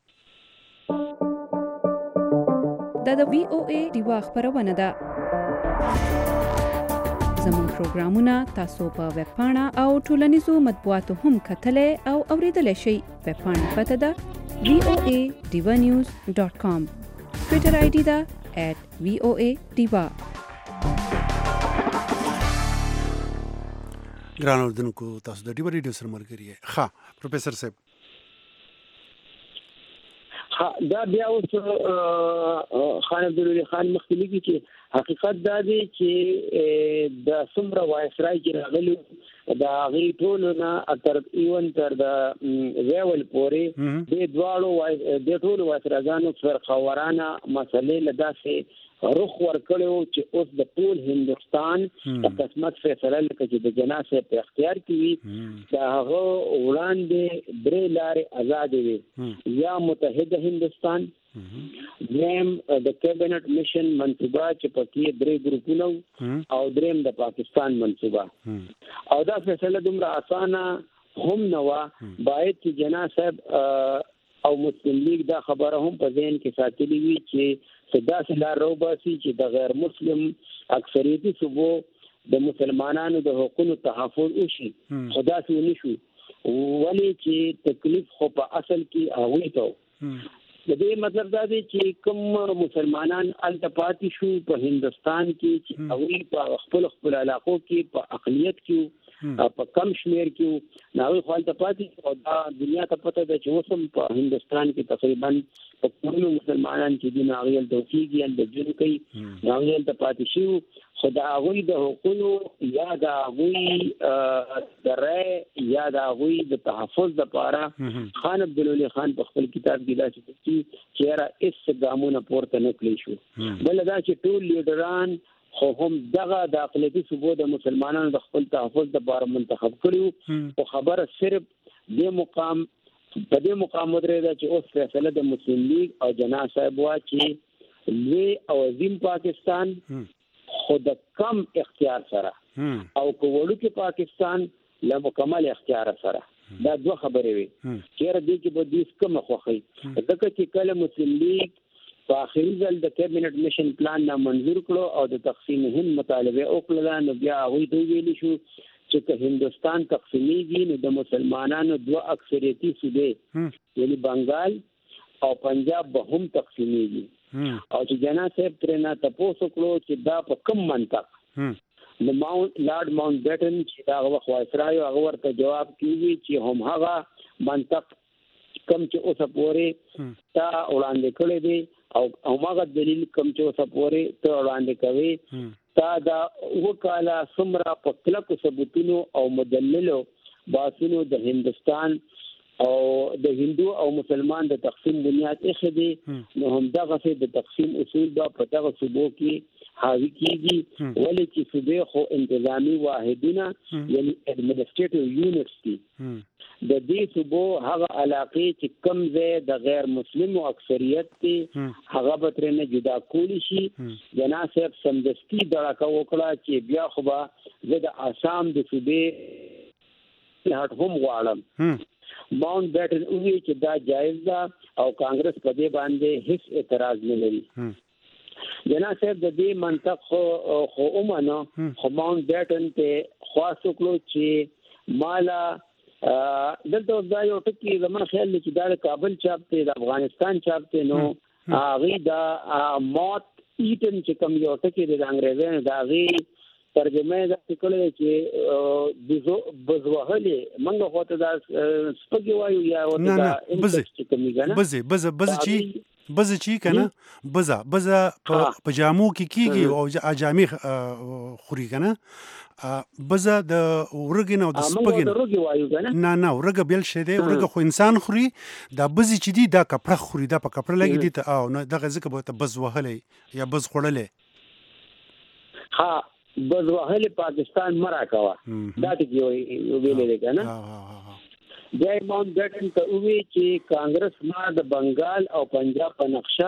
دا د وی او ای ډیوا خبرونه ده. زموږ پروګرامونه تاسو په ویب پاڼه او ټولنیزو مطبوعاتو هم کتلای او اوریدلای شئ. ویب پاڼه پته ده وی او ای ډیوا نیوز ډاٹ کام. ټویټر آی ډی دا ایٹ وی او ای ډیوا. ګران اوردونکو تاسو د ډیوا ریډیو سره ملګری یې. ښه پروفیسور صاحب ها دا بیا اوس خان عبدالولي خان مخکې چې حقیقت دا دی چې د څومره وایسرای چې راغلي دا هغې ټولو نه تر ایون تر د ویول پورې دې دواړو دې ټولو وایسراګانو فرقهوارانه مسلې له داسې رخ ورکړو چې اوس د ټول هندستان په قسمت فیصله لکه چې د جناسه په اختیار کې وي دا هغه وړاندې درې لارې آزاد وي یا متحده هندستان دریم د کابینټ میشن منصوبه چې پکې درې ګروپونه او دریم د پاکستان منصوبه او دا فیصله دومره اسانه هم نه و باید چې جناسه او مسلم لیگ دا خبره هم په ذهن کې ساتلي وي چې صدا سلا روباسي چې د غیر مسلم اکثریتي صوبو د مسلمانانو د حقوقو تحفظ وشي خدا سي نشو ولی چې تکلیف خو په اصل کې هغه ته د دې مطلب دا دی چې کوم مسلمانان التپاتي شو په هندستان کې چې هغه په خپل خپل علاقو کې په اقلیت کې په کم شمیر کې ناوی خپل التپاتي او دا دنیا ته پته ده چې اوسم په هندستان کې تقریبا په ټول مسلمانان چې د ناغیل توفیقي ال د جن کوي ناغیل التپاتي شو خدا هغه د حقوقو یا د هغه د رای یا د هغه د تحفظ لپاره خان عبدالولي خان په خپل کتاب کې دا چې چیرې اس ګامونه پورته نه کړی شو بل دا چې ټول لیډران خو هم دغه د اقلیتي صوبو د مسلمانانو د خپل تحفظ لپاره منتخب کړیو او خبره صرف د مقام په دې مقام درې دا چې اوس فیصله د مسلم لیگ او جناح صاحب وا چې لوی او عظیم پاکستان خود کم اختیار سره او کوړو کې پاکستان له مکمل اختیار سره دا دوه خبرې وي چیرې دې کې به دې کوم خوخي ځکه چې کله مسلم لیگ په اخري ځل د کابینټ میشن پلان نه منظور کړو او د تقسیم هند مطالبه وکړه نو بیا هغه دوی ویل شو چې که هندستان تقسیمیږي نو د مسلمانانو دوه اکثریتي صوبې یعنی بنگال او پنجاب به هم تقسیمیږي او چې جناح صاحب ترنه تاسو کړو چې دا په کوم منطق نو ماونټ لارډ ماونټ بیټن چې دا وخت وایسرای هغه ورته جواب کوي چې هم هغه منطق کم چې اوسه پورې تا وړاندې کړی دی او هغه دلیل کم چې اوسه پورې ته وړاندې کوي تا دا وکاله سمرا په کلک ثبوتونو او مدللو باسونو د هندستان او د هندو او مسلمان د تقسیم بنیاد اخی دی نو هم دغه د تقسیم اصول با په دغه صوبو کې حاوی کیږي ولې چې صوبې خو انتظامی واحدونه یعنی ایڈمنسټریټیو یونټس دي د دې صوبو هغه علاقې چې کم ځای د غیر مسلمو اکثریت دي هغه به ترنه جدا کولی شي جناح صاحب سمدستي دړه وکړه چې بیا خو به زه د آسام د صوبې هټ هم غواړم ماونټ بیټن وی چې دا جایز ده او کانګرس په دې باندې هیڅ اعتراض نه لري جناح صاحب د دې منطق خو خو اومنه خو ماونټ بیټن ته خواست وکړو چې مالا دلته دا یو ټکی زما خیال دی چې دا کابل چاپته د افغانستان چاپته نو هغه دا موت ایټن چې کوم یو ټکی د انګریزانو دا غي ترجمه دا کړل چې بزوهلې منګه هوته دا سپګي وایو یا وته دا انټرست کمیږي نه بزه بزه بزه چی بزه چی کنه بزه بزه په جامو کې کیږي او اجامي خوري کنه بزه د ورګ نه د سپګي نه نه ورګ بل شه دی ورګ خو انسان خوري دا بزه چې دی دا کپړه خوري دا په کپړه لګي دي ته او نه دغه ځکه به بز وهلې یا بز خړلې ها بز وهلې پاکستان مرا کوا دا ټکی ویلې ده کنه جای ماونټ بیټن ته وی چې کانګرس ما د بنگال او پنجاب په نقشه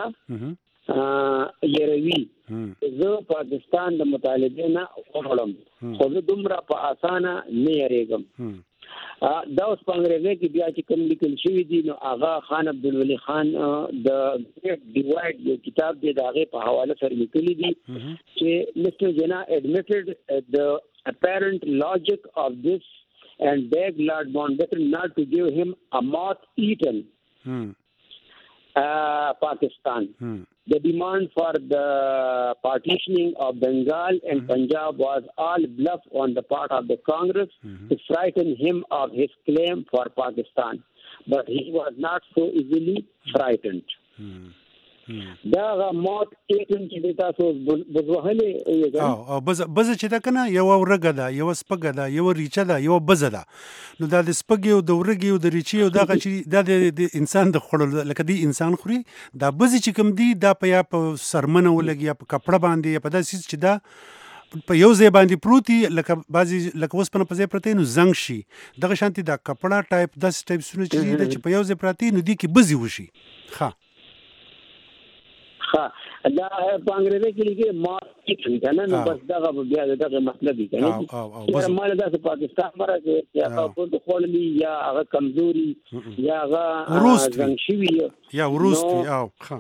یروي زه پاکستان د مطالبه نه وړم خو زه دومره په اسانه نه یریږم دا اوس په انګریزي کې بیا چې کوم لیکل شوی دی نو آغا خان عبدالولي خان د ډیوایډ یو کتاب دی دا هغه په حواله سره لیکلی دی چې مستر جنا admitted the apparent logic of this and begged Lord Mountbatten not to give him a moth eaten. uh, Pakistan. Hmm. The demand for the partitioning of Bengal and mm-hmm. Punjab was all bluff on the part of the Congress mm-hmm. to frighten him of his claim for Pakistan. But he was not so easily frightened. Mm-hmm. دا موت ایټن چې تاسو بزوهلې او او بز بز چې دا کنه یو ورګه ده یو سپګه ده یو ریچه ده یو بز ده نو دا د سپګي او د ورګي او د ریچي او دا چې دا د انسان د خړل لکه دی انسان خوري دا بز چې کوم دی دا په یا په سرمنه ولګي یا په کپړه باندې یا په داسې چې دا په یو ځای باندې پروتي لکه بعضی لکه اوس په ځای پرته نو زنګ شي دغه شانتي دا کپړه ټایپ داس ټایپ سونه چې په یو ځای پرته نو دی کې بزي وشي ښه ها دا په انګریزي کې لیکي مارکیټ کنه نو بس دا بیا دغه مطلب دی کنه چې مال د پاکستان مرګ یا په د خوللی یا هغه کمزوري یا هغه زنګشوي یا وروستي او ها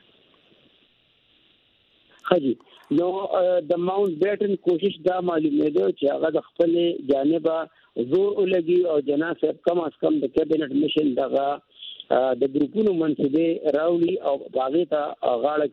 خجي نو د ماونټ بیټن کوشش دا معلومه ده چې هغه د خپل جانبه زور ولګي او جناب صاحب کم از کم د کابینټ میشن دغه د ګروپونو منصبې راوړي او هغه ته غاړه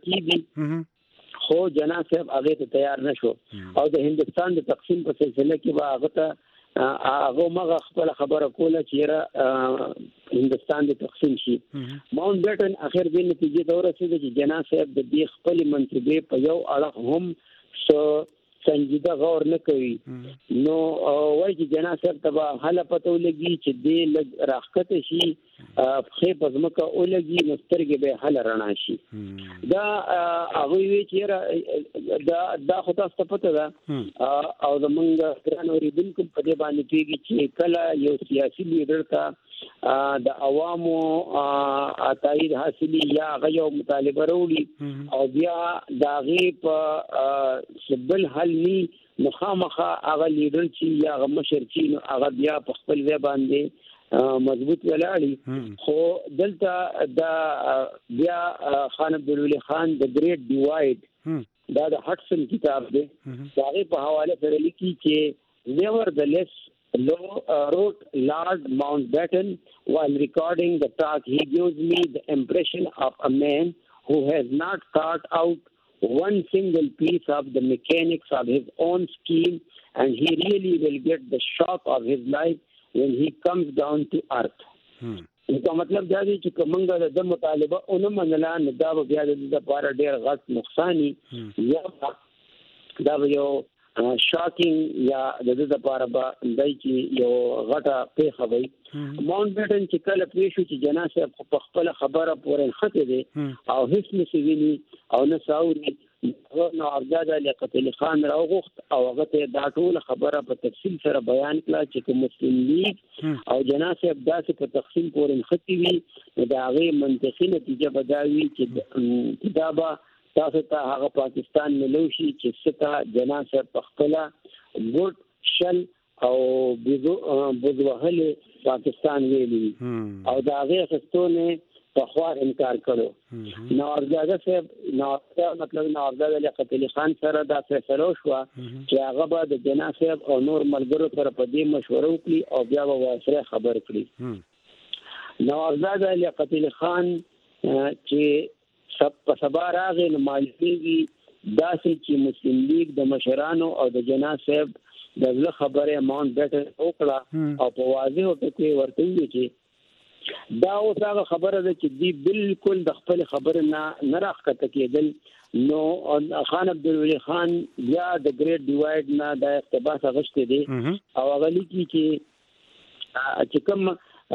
کیږي خو جناب صاحب هغه ته تیار نشو او د هندستان د تقسیم په سلسله کې به هغه ته هغه مغه خپل خبره کوله چې را هندستان د تقسیم شي ماونټ بیټن اخر د نتیجې ته ورسېد چې جناب صاحب د دې خپل منصبې په یو اړه هم سو سنجیده غور نه کوي نو وایي چې جناب صاحب ته حاله پته ولګي چې دې لږ راخته شي خې پزمکه ولګي نو سترګې به حل رڼا شي دا هغه وی چې دا دا خو تاسو پته ده او زمونږ ګران اوریدونکو په دې باندې پیږي چې کله یو سیاسي لیډر کا د عوامو اتایید حاصلي یا هغه یو مطالبه وروړي او بیا دا غي په سبل حل ني مخامخه هغه لیډر چې یا هغه مشر چې هغه بیا په خپل ځای باندې مضبوط ولاړی خو دلته دا بیا خان عبدالولی خان د گریټ ډیوایډ دا د هټسن کتاب دی هغه په حواله سره لیکي چې nevertheless wrote Lord Mountbatten while recording the talk he gives me the impression of a man who has not thought out one single piece of the mechanics of his own scheme and he really will get the shock of his life when he comes down to earth. دا مطلب دا دی چې کومنګ د مطالبه اونم منلا نه دا بیا د لپاره ډیر غټ نقصانی یا دا یو شاکینګ یا د دې لپاره به دای چې یو غټه پیښه وي ماونټ بیټن چې کله پیښو چې جناب صاحب په خپل خبره پورې خته دي او هیڅ نسویني او نه ساوري نو ارجاده لقتل خان راغوخت او هغه ته دا ټول خبره په تفصیل سره بیان کړه چې مسلم لیگ او جناب صاحب داسې په تقسیم پورې ختی وي دا هغه منطقي نتیجه بداوي چې کتابه تاسو ته هغه پاکستان ملوشي چې ستا جناب صاحب په خپل ګډ شل او بوزوهل پاکستان ویلي او دا هغه خستونه په خوار انکار کړو نو ارزاده صاحب نو مطلب نو ارزاده لقتل خان سره دا فیصله شو چې هغه به د جناب صاحب او نور ملګرو سره په دې مشوره وکړي او بیا به واسره خبر کړي نو ارزاده لقتل خان چې سب په سبا راغی نو معلومیږي داسې چې مسلم لیگ د مشرانو او د جناب صاحب د خبره ماونټ بیټن وکړه او په واضح ټکو ورته وی چې دا اوس هغه خبره ده چې دی بالکل د خپل خبره نه نه راخته کېدل نو خان عبدالولی خان یا د ګریټ ډیوایډ نه د اقتباس غشته دي او هغه لیکي چې چې کوم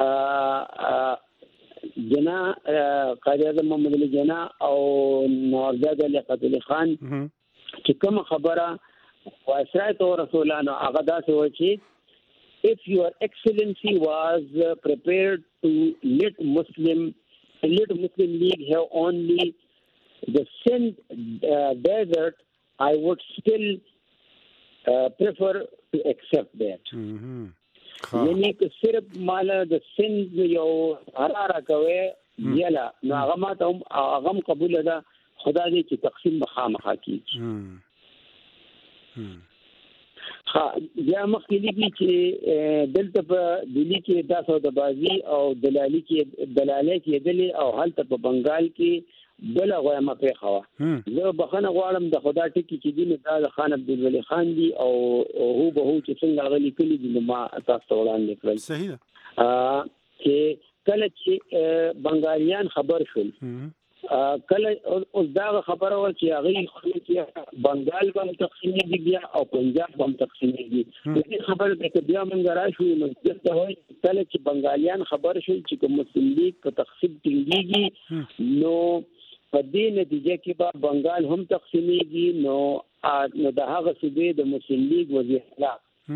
جنا قائد اعظم محمد علي جنا او نوزاد علي قتل خان چې کوم خبره واسرای تو رسولانو هغه داسې و چې if your excellency was uh, prepared to let Muslim let Muslim League have only the Sindh uh, desert, I would still uh, prefer to accept that. یعنی که صرف مال د سند یو حراره کوي یلا نو هغه ماته هغه قبول ده خدای دې چې تقسیم بخامخه کیږي بیا مخکې لیکي چې دلته په دلی کې دا سوداګري او دلالي کې دلالي کېدلې او هلته په بنگال کې بل غوامه پیښه زه بخنه غواړم د خدا ټکی چې دین د خان عبدالولي خان دی او هو به هو چې څنګه غلي کلی دي ما تاسو وړاندې کړل صحیح ده چې کله چې بنگالیان خبر شول کله اوس دا خبره و چې هغه خو بنگال باندې تقسیم دي بیا او پنجاب باندې تقسیم دي دې خبره د بیا موږ راشو نو څه وایي کله چې بنگالیان خبر شول چې مسلم لیگ په تقسیم ټینګيږي نو په دې نتیجه کې به بنگال هم تقسیمېږي نو نو د هغه صوبې د مسلم لیگ وزیر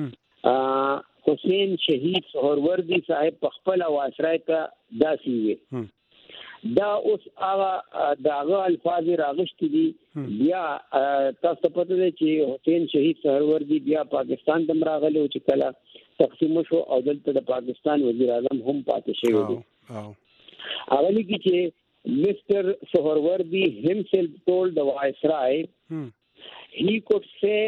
اعلی حسین شهید سهروردی صاحب په خپل واسرای ته داسې وي دا اوس هغه داغه الفاظ راغشت دي بیا تاسو پته دي چې حسین شهید سهروردی بیا پاکستان ته راغلی او چې کله تقسیم شو او دلته د پاکستان وزیر اعظم هم پاتې شوی دی هغه لکه چې مستر سهروردی himself told the viceroy he could say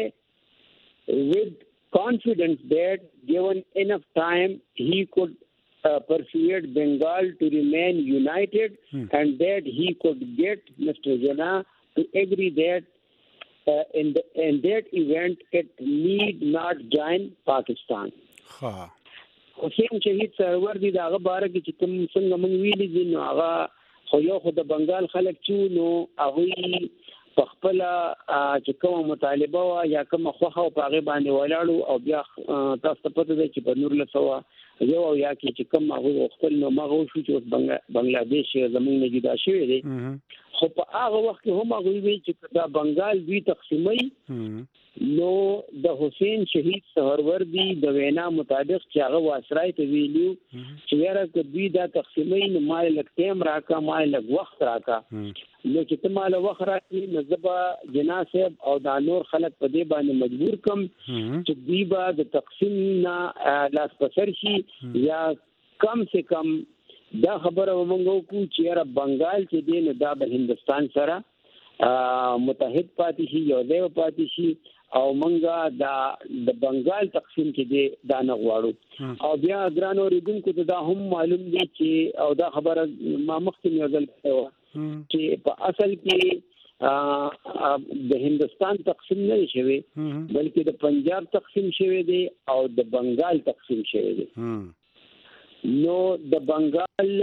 with confidence that given enough time he could Uh, persuade Bengal to remain united hmm. and that he could get Mister Jinnah to agree that uh, in, the, in that event it need not join Pakistan. Ha. حسین شهید سهروردی دا هغه باره کې چې کوم څنګه موږ ویلي دي نو هغه خو یو خو د بنگال خلک چې نو هغوی په خپل چې کومه مطالبه وا یا کومه خوخه او په هغې باندې ولاړو او بیا تاسو ته پته ده چې په نورلس سوه یو او یا کې چې کوم هغوی غوښتل نو مغه وشو چې اوس بنګلادیش زموږ نه جدا شوی دی خو په هغه وخت کې هم هغوی وی چې دا بنگال دوی تقسیموي نو د حسین شهید سهروردی د وینا مطابق چې هغه واسرای ته ویلو چې یاره که دوی دا تقسیموي نو مال لږ ټایم راکا مال لږ وخت راکا نو چې ته مال وخت راکړي نو زه به جناح صاحب او دا نور خلک په دې باندې مجبور کم چې دوی به د تقسیم نه لاس پسر شي یا کم سے کم دا خبره ومنګو کو چې یاره بنگال چې دی نو دا به هندستان سره متحد پاتې شي یو ځای پاتې شي او منګه دا د بنگال تقسیم کې دی دا نه غواړو او بیا ګران اوریدونکو ته دا هم معلوم دی چې او دا خبره ما مخکې یو ځل کړو چې په اصل کې د هندستان تقسیم نه شوی بلکې د پنجاب تقسیم شوی دی او د بنگال تقسیم شوی دی نو د بنگال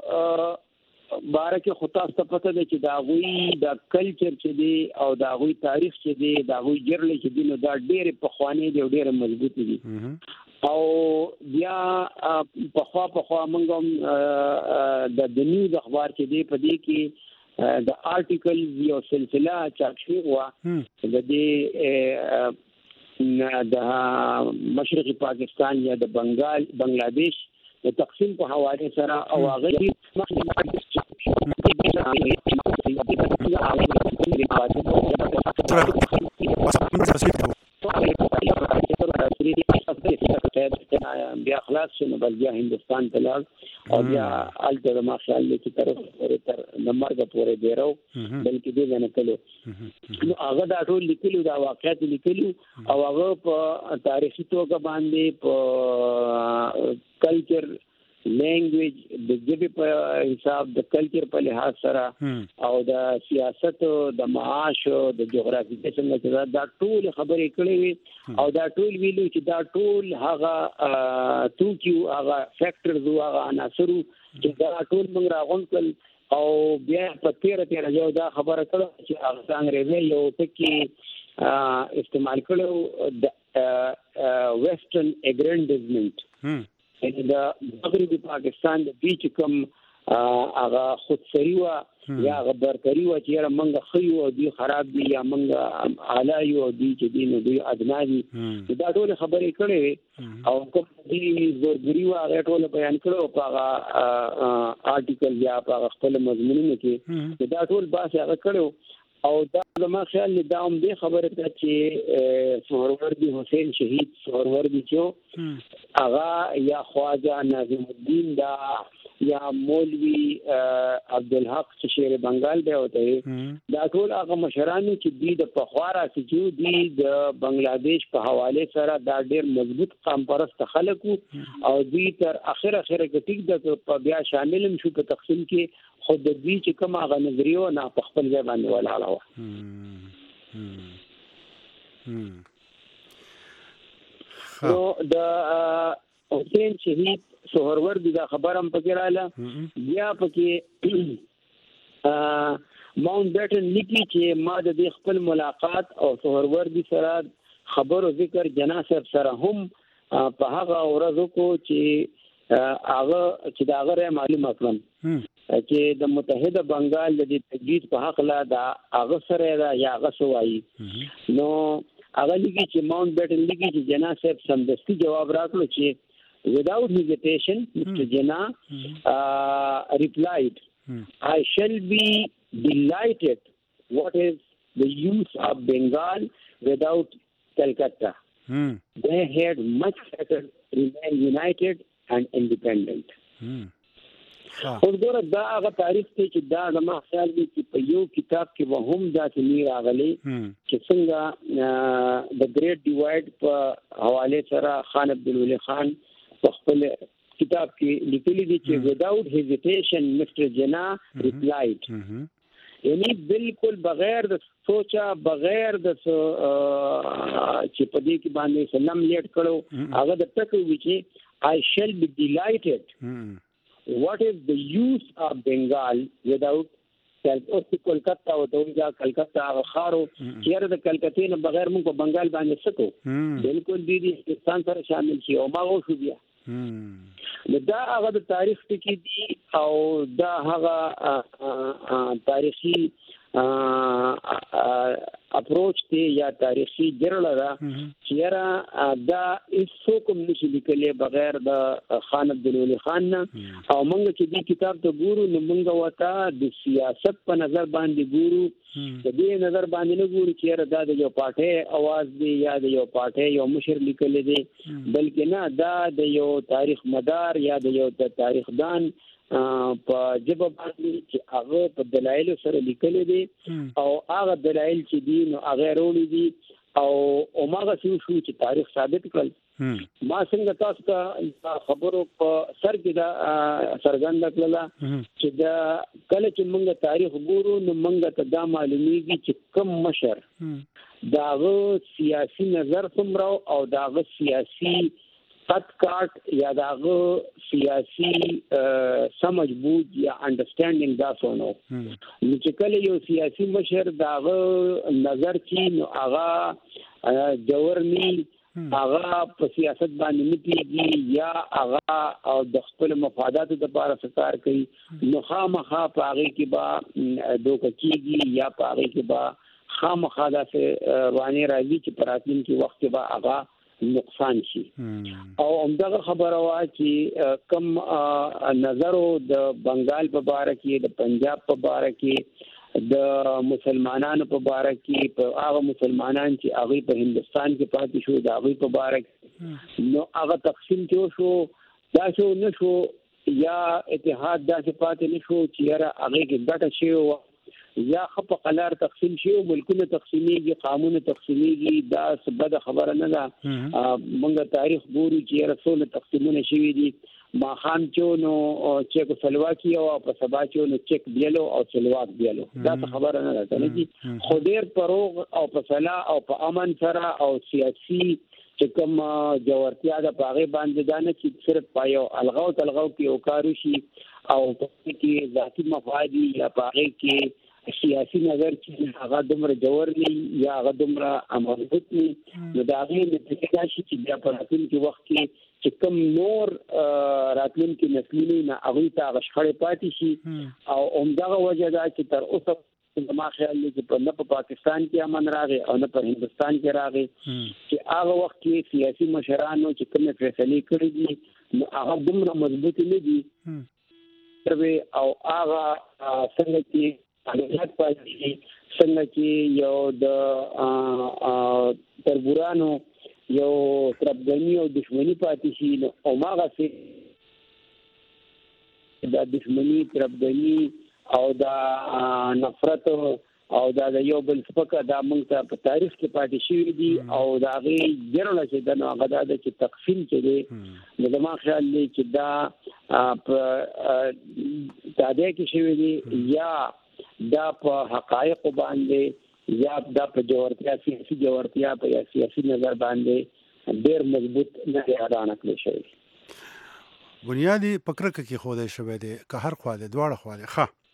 بارکه خو تاسو ته پته ده چې دا غوي د کلچر چې دی او دا غوي تاریخ چې دی دا غوي جرل چې دی نو دا ډېر په خواني دی ډېر مضبوط دي او بیا په خوا په خوا موږ د دنیو د اخبار چې دی په دې کې د آرټیکل یو سلسله چاپ شوی و د دې د مشرقي پاکستان یا د بنگال بنگلاديش د تقسیم په حواله سره او هغه بیا خلاص شنو بل بیا هندستان ته لاړ او بیا الته ما خیال لري چې طرف پورې تر نمبر پورې دیرو بلکې دې نه کلو نو هغه دا ټول لیکلو دا واقعیت لیکلو او هغه په تاریخي توګه باندې په کلچر لینګویج د ژبې په حساب د کلچر په لحاظ سره او د سیاست د معاش د جغرافي څنګه چې دا ټول خبرې کړې وي او دا ټول ویلو چې دا ټول هغه توکیو هغه فیکټرز او هغه عناصر چې دا ټول موږ راغونډل او بیا په تیر تیر یو دا خبره کړه چې هغه انګریزي یو ټکی استعمال کړو د ویسټرن اګرینډیزمنت ان د مغربي پاکستان د بیچ کوم هغه خودسری وا یا خبرتري وا چې موږ خيو او دی خراب دي یا موږ اعلی یو دی چې دین دوی ادنا دي دا ټول خبرې کړې او کوم دی زورګری وا هغه ټول بیان کړو په هغه آرټیکل یا په خپل مضمونونو کې دا ټول باس هغه کړو او دا زما خیال دا هم دې خبره ده چې سهروردی حسین شهید سهروردی چې هغه یا خواجه ناظم الدین دا یا مولوی عبدالحق چې شیر بنگال به وته دا ټول هغه مشرانو چې دوی د پخوارا چې دوی د بنگلاديش په حواله سره دا ډېر مضبوط قام پرست خلکو او دوی تر اخر اخر کې ټیک د بیا شامل شو په تقسیم کې خود د دوی چې کوم هغه نظریو نه په خپل ځای باندې ولاړ و نو د حسین شهید سهروردی دا خبرم پکې رااله بیا پکې ماونټ بیټن لیکي چې ما د دې خپل ملاقات او سهروردی سره خبر او ذکر جناح صاحب سره هم په هغه ورځو کو چې هغه چې دا غره معلومه کړم چې د متحده بنگال د تجدید په حق لا دا هغه سره دا یا هغه سوایي نو هغه لیکي چې ماونټ بیټن لیکي چې جناح صاحب سمدستي جواب راکړو چې without hesitation, Mister Jinnah uh, replied, hmm. I shall be delighted. What is the use of Bengal without Calcutta? Hmm. They had much better remain united and independent. Hmm. اوس ګوره دا هغه تاریخ ته چې دا زما خیال دی چې په یو کتاب کې به هم دا چې راغلی چې څنګه د ګریټ ډیوایډ په حواله سره خان عبدالولي خان په خپل کتاب کې لیکلي دي چې without hesitation Mister Jinnah replied یعنی بالکل بغیر د سوچا بغیر د چې په دې کې باندې سلام لیټ کړو هغه د تک وی چې I shall be delighted what is the use of Bengal without کلکتا او دوجا کلکتا او خارو چیرې د کلکتې نه بغیر موږ په بنگال باندې سکو بالکل دي دي پاکستان سره شامل شي او ما غوښو بیا نو دا هغه د تاریخ کې دي او دا هغه تاریخي اپروچ دی یا تاریخي جرړه دا چیرې دا هیڅ کوم نشي لیکلې بغیر د خان عبدالولي خان نه او موږ چې دې کتاب ته ګورو نو موږ وتا د سیاست په نظر باندې ګورو د دې نظر باندې نه ګورو چیرې دا د یو پارټي आवाज دی یا د یو پارټي یو مشر لیکل دی بلکې نه دا د یو تاریخ مدار یا د یو تاریخ دان په جبه باندې چې هغه په دلایل سره لیکل دي او هغه دلایل چې دي نو هغه وروړي دي او اوماغه شو شو چې تاریخ ثابت کړل ما څنګه تاسو ته خبرو په سر کې دا سرګند کړل چې دا کله چې موږ تاریخ ګورو نو موږ ته دا معلومیږي چې کم مشر داغه سیاسي نظر څومره او داغه سیاسي خط کاټ یا داغه سیاسي سمجھ بوج یا انډرستانډینګ دا سونو چې کله یو سیاسي مشر داغه نظر چې نو هغه جوړنی هغه په سیاست باندې نتیږي یا هغه او د خپل مفادات لپاره کار کوي نو خامخا په هغه کې با دوکه کیږي یا په هغه کې با خامخا د رواني راځي چې پراتین کې وخت کې با هغه نقصان شي او همدغه خبره وا چې کم نظر د بنگال په اړه کې د پنجاب په اړه کې د مسلمانانو په اړه کې په هغه مسلمانان چې هغه په هندستان کې پاتې شو د هغه په اړه کې نو هغه تقسیم کې شو دا شو نشو یا اتحاد داسې پاتې نشو چې را هغه کې ګټه شي یا خپ قلار تقسیم شي او ملکونه تقسیمیږي قانون تقسیمیږي دا سبد خبره نه ده موږ تاریخ ګورو چې رسول تقسیمونه شوي دي ما خان چونو چیک سلواکی او په سبا چونو چیک دیلو او سلواک دیلو دا خبره نه ده چې خودیر پروغ او په صلاح او په امن سره او سیاسي چې کوم جوړتیا د پاغه باندې دانه چې صرف پایو الغاو تلغاو کې او کارو شي او په کې ذاتی مفادی یا پاغه کې سیاسي نظر چې هغه دومره جوړ نه یا هغه دومره امانت نه نو دا غي نتیجه شي چې بیا په راتلونکي کې وخت کې چې کوم نور راتلونکي نسلونه نه هغه ته غشخړې پاتې شي او همدغه وجه دا چې تر اوسه زما خیال دی چې په نه په پاکستان کې امن راغی او نه په هندستان کې راغی چې هغه وخت کې سیاسي مشرانو چې کوم فیصله کړې دي نو هغه دومره مضبوط نه دي او هغه څنګه چې حالت پاتې څنګه چې یو د تربورانو یو تربګنی او دښمنی پاتې شي نو او ماغه سي د دښمنی تربګنی او د نفرت او دا د یو بل سپکه دا موږ ته په تاریخ کې پاتې شوی دي او دا غي جوړه چې د نو غدا د چې تقسیم چې دی د ما خیال دی چې دا په تابع کې شوی دی یا دا په حقایق باندې یا دا په جوړتیا سیاسي جوړتیا په سیاسي نظر باندې ډېر مضبوط نه اعلان کړی شوی بنیادی پکرک کې خوده شوی دی که هر خوا دی دواړه خوا دی ښه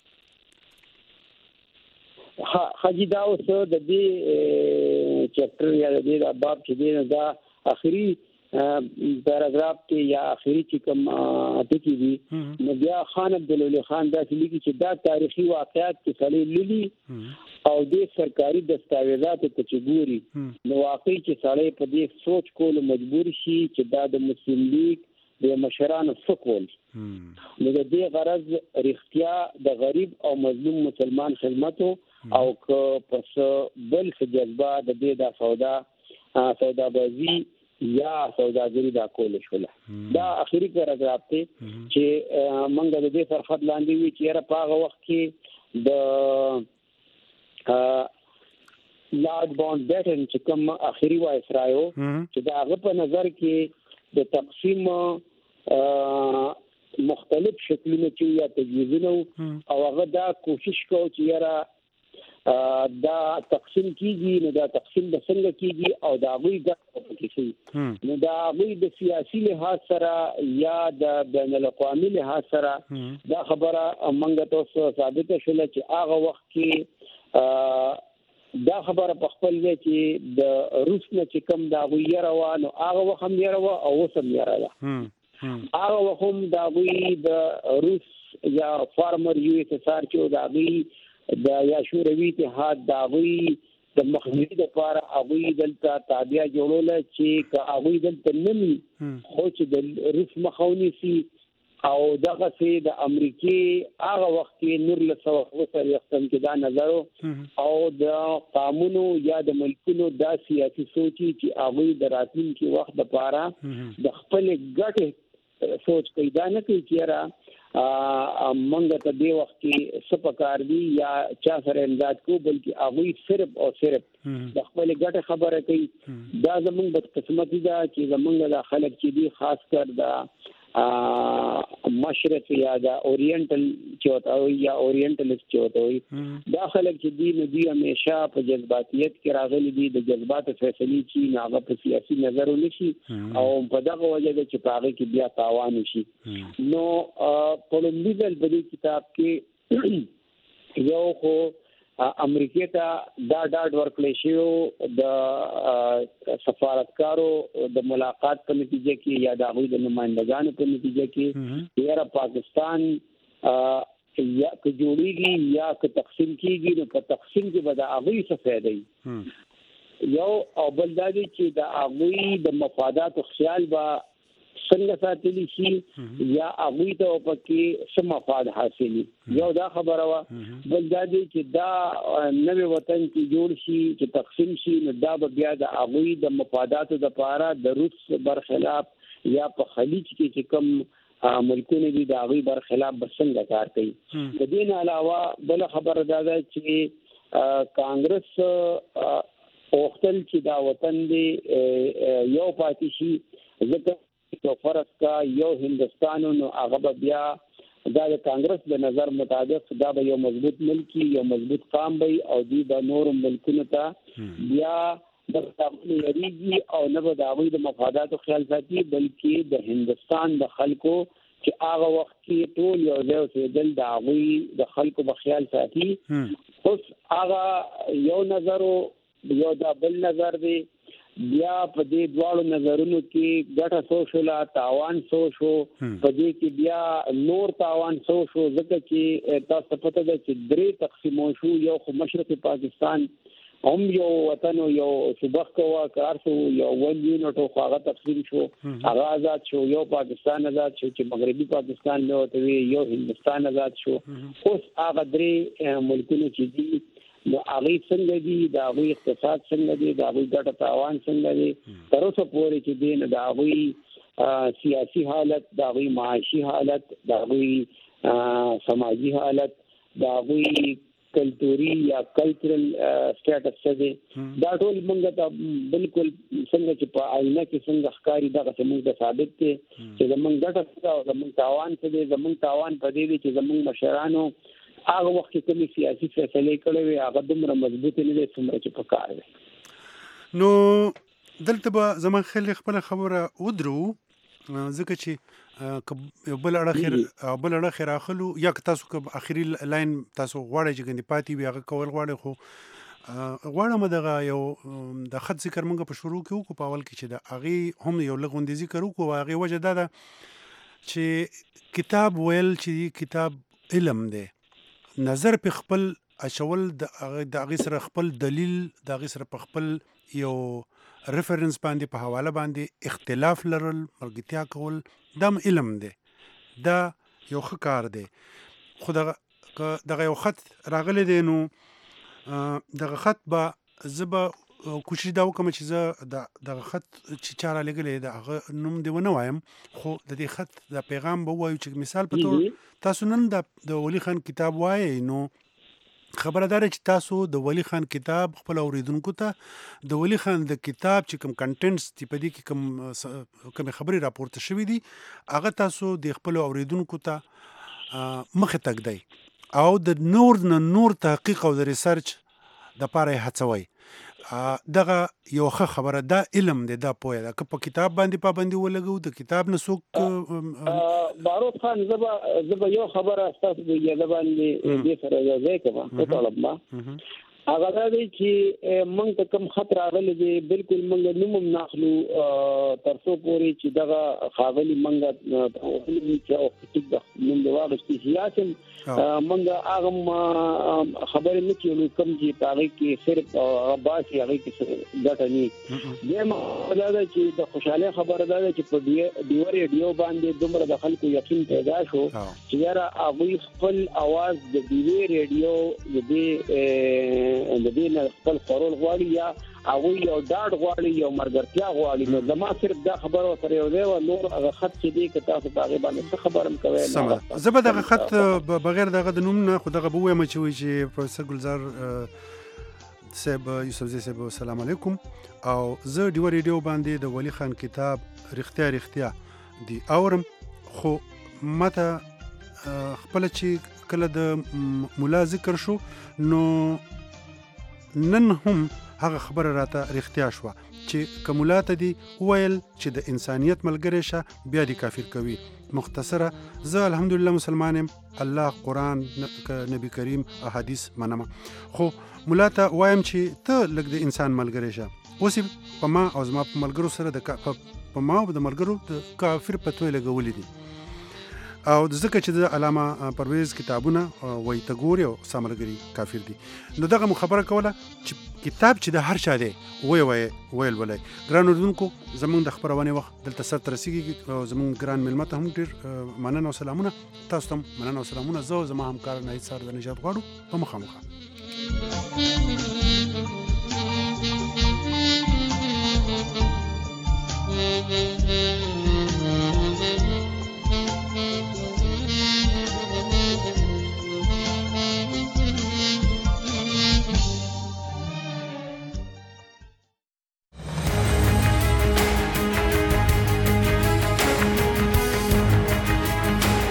ها خجی دا اوس د دې چپټر یا د دې باب چې دی دا اخري پیراګراف کې یا اخري چې کوم ټکی دی نو بیا خان عبدالولي خان دا چې لیکي چې دا تاریخي واقعیت کې خلیل للی او د سرکاري دستاویزاتو ته چې ګوري نو واقعي چې سړی په دې سوچ کول مجبور شي چې دا د مسلم لیگ د مشرانو فکول نو د دې غرض رښتیا د غریب او مظلوم مسلمان خدمتو او که پس بل څه جذبه د دې د سودا سودابازي یا سوداګري دا کول شول دا اخیری پیراګراف ته چې موږ د دې فرخت لاندې وی چې را پاغه وخت کې د لارډ باون بیټن چې کوم اخیری وایسرایو چې دا هغه په نظر کې د تقسیم مختلف شکلونه چې یا تجویزونه او هغه دا کوشش کو چې یاره دا تقسیم کیږي نو دا تقسیم د څنګه کیږي او دا غوي ګټه کیږي نو دا غوي د سیاسي لحاظ سره یا د بین الاقوامي لحاظ سره دا خبره منګه تاسو ثابت شول چې هغه وخت کې دا خبره په خپل ځای چې د روس نه چې کوم دا غوي روانو هغه وخت هم یې او اوس هم یې راځه هغه وخت هم دا غوي د روس یا فارمر یو اس اس ار چې دا غوي د یا شوروي اتحاد د غوي د مخنیوي لپاره هغه دلته تابع جوړول چې که هغه دلته نمی خو چې د روس مخاوني سي او دغه سي د امریکای هغه وخت کې نور له سوه سره یختم کې دا نظر او د قانونو یا د ملکونو د سیاسي سوچي چې هغه د راتلونکي وخت لپاره د خپل ګټه سوچ پیدا نه کوي چې منګه ته دی وخت کې سپکار دی یا چا سره امداد کو بلکې هغه صرف او صرف د خپل ګټه خبره کوي دا زمونږ بد قسمتي ده چې زمونږ د خلک چې دی خاص کر د مشرق یا د اورینټل چوتا وي یا اورینټلست چوتا وي دا خلک چې دی نو دی همیشه په جذباتیت کې راغلي دي د جذبات فیصله چې ناغه په سیاسي نظر ونشي او په دغه وجه د چپاغه کې بیا تاوان شي نو په لومړي ځل په کتاب کې یو خو امریکا ته دا ډاډ ورکړل شو د سفارتکارو د ملاقات په نتیجه کې یا د هغوی د نمائندګانو په نتیجه کې یاره پاکستان یا که جوړیږي یا که تقسیم کیږي نو په تقسیم کې به د هغوی څه فایده یو او بل دا دی چې د هغوی د مفاداتو خیال به څنګه ساتلی شي یا هغوی ته پکې څه مفاد حاصلي یو دا خبره وا بل دا دی چې دا نوې وطن کې جوړ شي چې تقسیم شي نو دا به بیا د هغوی د مفاداتو لپاره د روس برخلاف یا په خلیج کې چې کوم ملکونه دي د هغوی برخلاف به څنګه کار کوي د دې نه علاوه بل خبره دا ده چې کانګرس اوختل چې دا وطن دی یو پاتې شي ځکه تو فرض کا یو هندستانو نو هغه بیا دا د کانګرس د نظر مطابق دا به یو مضبوط ملکی یو مضبوط قام وي او دی د نور ملکونو ته بیا د تابع لريږي او نه به د هغوی د مفاداتو خیال ساتي بلکې د هندستان د خلکو چې هغه وخت کې ټول یو ځای اوسېدل د هغوی د خلکو په خیال ساتي اوس هغه یو نظر یو دا بل نظر دی بیا په دې دواړو نظرونو کې ګټه سو شولا تاوان سو شو په دې کې بیا نور تاوان سو شو ځکه چې تاسو پته ده چې درې تقسیمو شو یو خو مشرق پاکستان هم یو وطن یو صوبه کوا کار سو یو ون یونټ خو هغه تقسیم شو هغه آزاد شو یو پاکستان آزاد شو چې مغربي پاکستان له وته یو هندستان آزاد شو اوس هغه درې ملکونه چې دي نو هغه څنګه دي دا غوي اقتصاد څنګه دي دا غوي ګټه تاوان څنګه دي تر اوسه پورې چې دین دا غوي سیاسي حالت دا غوي معاشي حالت دا غوي سماجی حالت دا غوي کلتوري یا کلچرل سټیټس څه دا ټول موږ ته بالکل څنګه چې په آینه کې څنګه ښکاری دا څنګه د ثابت دي چې زمونږ ګټه او زمونږ تاوان څه دي زمونږ تاوان په دې دي چې زمونږ مشرانو هغه وخت کې کومې سیاسي فیصلې کړې وي هغه دومره مضبوط نه دي څومره چې په کار دي. نو دلته به زما خلک خپل خبره ودرو ځکه چې بل اړخ بل اړخ راخلو یا تاسو که اخري لاین تاسو غواړئ چې ګندې پاتې وي هغه کول غواړئ خو غواړم دغه یو د خط ذکر موږ په شروع کې وکړو په اول کې چې د هغې هم یو لږ غوندې ذکر وکړو هغې وجه دا ده چې کتاب ویل چې کتاب علم دی نظر په خپل اچول د هغې سره خپل دلیل د هغې سره په خپل یو ریفرنس باندې په حواله باندې اختلاف لرل مرګتیا کول دا علم دی دا یو ښه کار دی خو دغه یو خط راغلی دی نو دغه خط به زه به کوشش دا وکړم چې زه دغه خط چې چا رالیږلی د هغه نوم دې ونه وایم خو د دې خط د پیغام به ووایو چې مثال په طور تاسو نن د ولي خان کتاب وایئ نو خبره دا ده چې تاسو د ولی خان کتاب خپل اوریدونکو ته د ولی خان د کتاب چې کوم کنټینټس چې په دې کې کوم کوم خبرې راپورته شوي دي هغه تاسو د خپل اوریدونکو ته مخې تږدئ او د نور نه نور تحقیق او د ریسرچ دپاره یې هڅوئ دغه یو ښه خبره دا علم دی دا پوهه ده که په کتاب باندې پابندي ولګو د کتاب نه څوک بارود خان زه به یو خبره ستاسو د اجازه باندې دې سره یو ځای کوم وطالب ما هغه دا دی چې موږ ته کوم خط راغلی دی بالکل موږ نوم هم ناخلو تر څو پورې چې دغه ښاغلي موږ چې ټیک ده نوم دې واخیستي سیاسم موږ هغه خبرې نه کوو کوم چې په هغې کې صرف باسي هغې کې ګټه نه دویمه دا ده چې د خوشحالۍ خبره دا ده چې په ډیوه ریډیو باندې دومره د خلکو یقین پیدا شو چې یاره هغوی خپل اواز د ډیوې ریډیو د دې د دې نه خپل خورول غواړي یا هغوی یو ډاډ غواړي یو ملګرتیا غواړي نو زما صرف دا خبره ورسره یو دی او نور هغه خط چې دی که تاسو په هغې باندې څه خبره هم کوئ زه به دغه خط بغیر دغه د نوم نه خو دغه به ووایم چې وایي چې پروفیسر ګلزار صاحب یوسفزي صاحب السلام علیکم او زه ډیوه ریډیو باندې د ولی خان کتاب رښتیا رښتیا دی اورم خو ماته خپله چې کله د ملا ذکر شو نو نن هم هغه خبره راته رښتیا شوه چې که ملا ته دي وویل چې د انسانیت ملګری شه بیا دې کافر کوي مختصره زه الحمدلله مسلمان یم الله قرآن نبی کریم احادیث منم خو ملا ته وایم چې ته لږ د انسان ملګری شه اوس په ما او زما په ملګرو سره د په ما او د ملګرو د کافر پتوی لګولې دي او ځکه چې د علامه پرویز کتابونه وایي ته ګورې او ستا ملګري کافر دي نو دغه مو خبره کوله چې کتاب چې د هر چا دی ویې وایه ویل ولئ ګران اورېدونکو زموږ د خپرونې وخت دلته سر ته رسېږي او زموږ ګران مېلمه ته هم ډېر مننه او سلامونه تاسو ته هم مننه او سلامونه زه او زما همکار نهید سار د نجات غواړو په مخامخه Mm-hmm.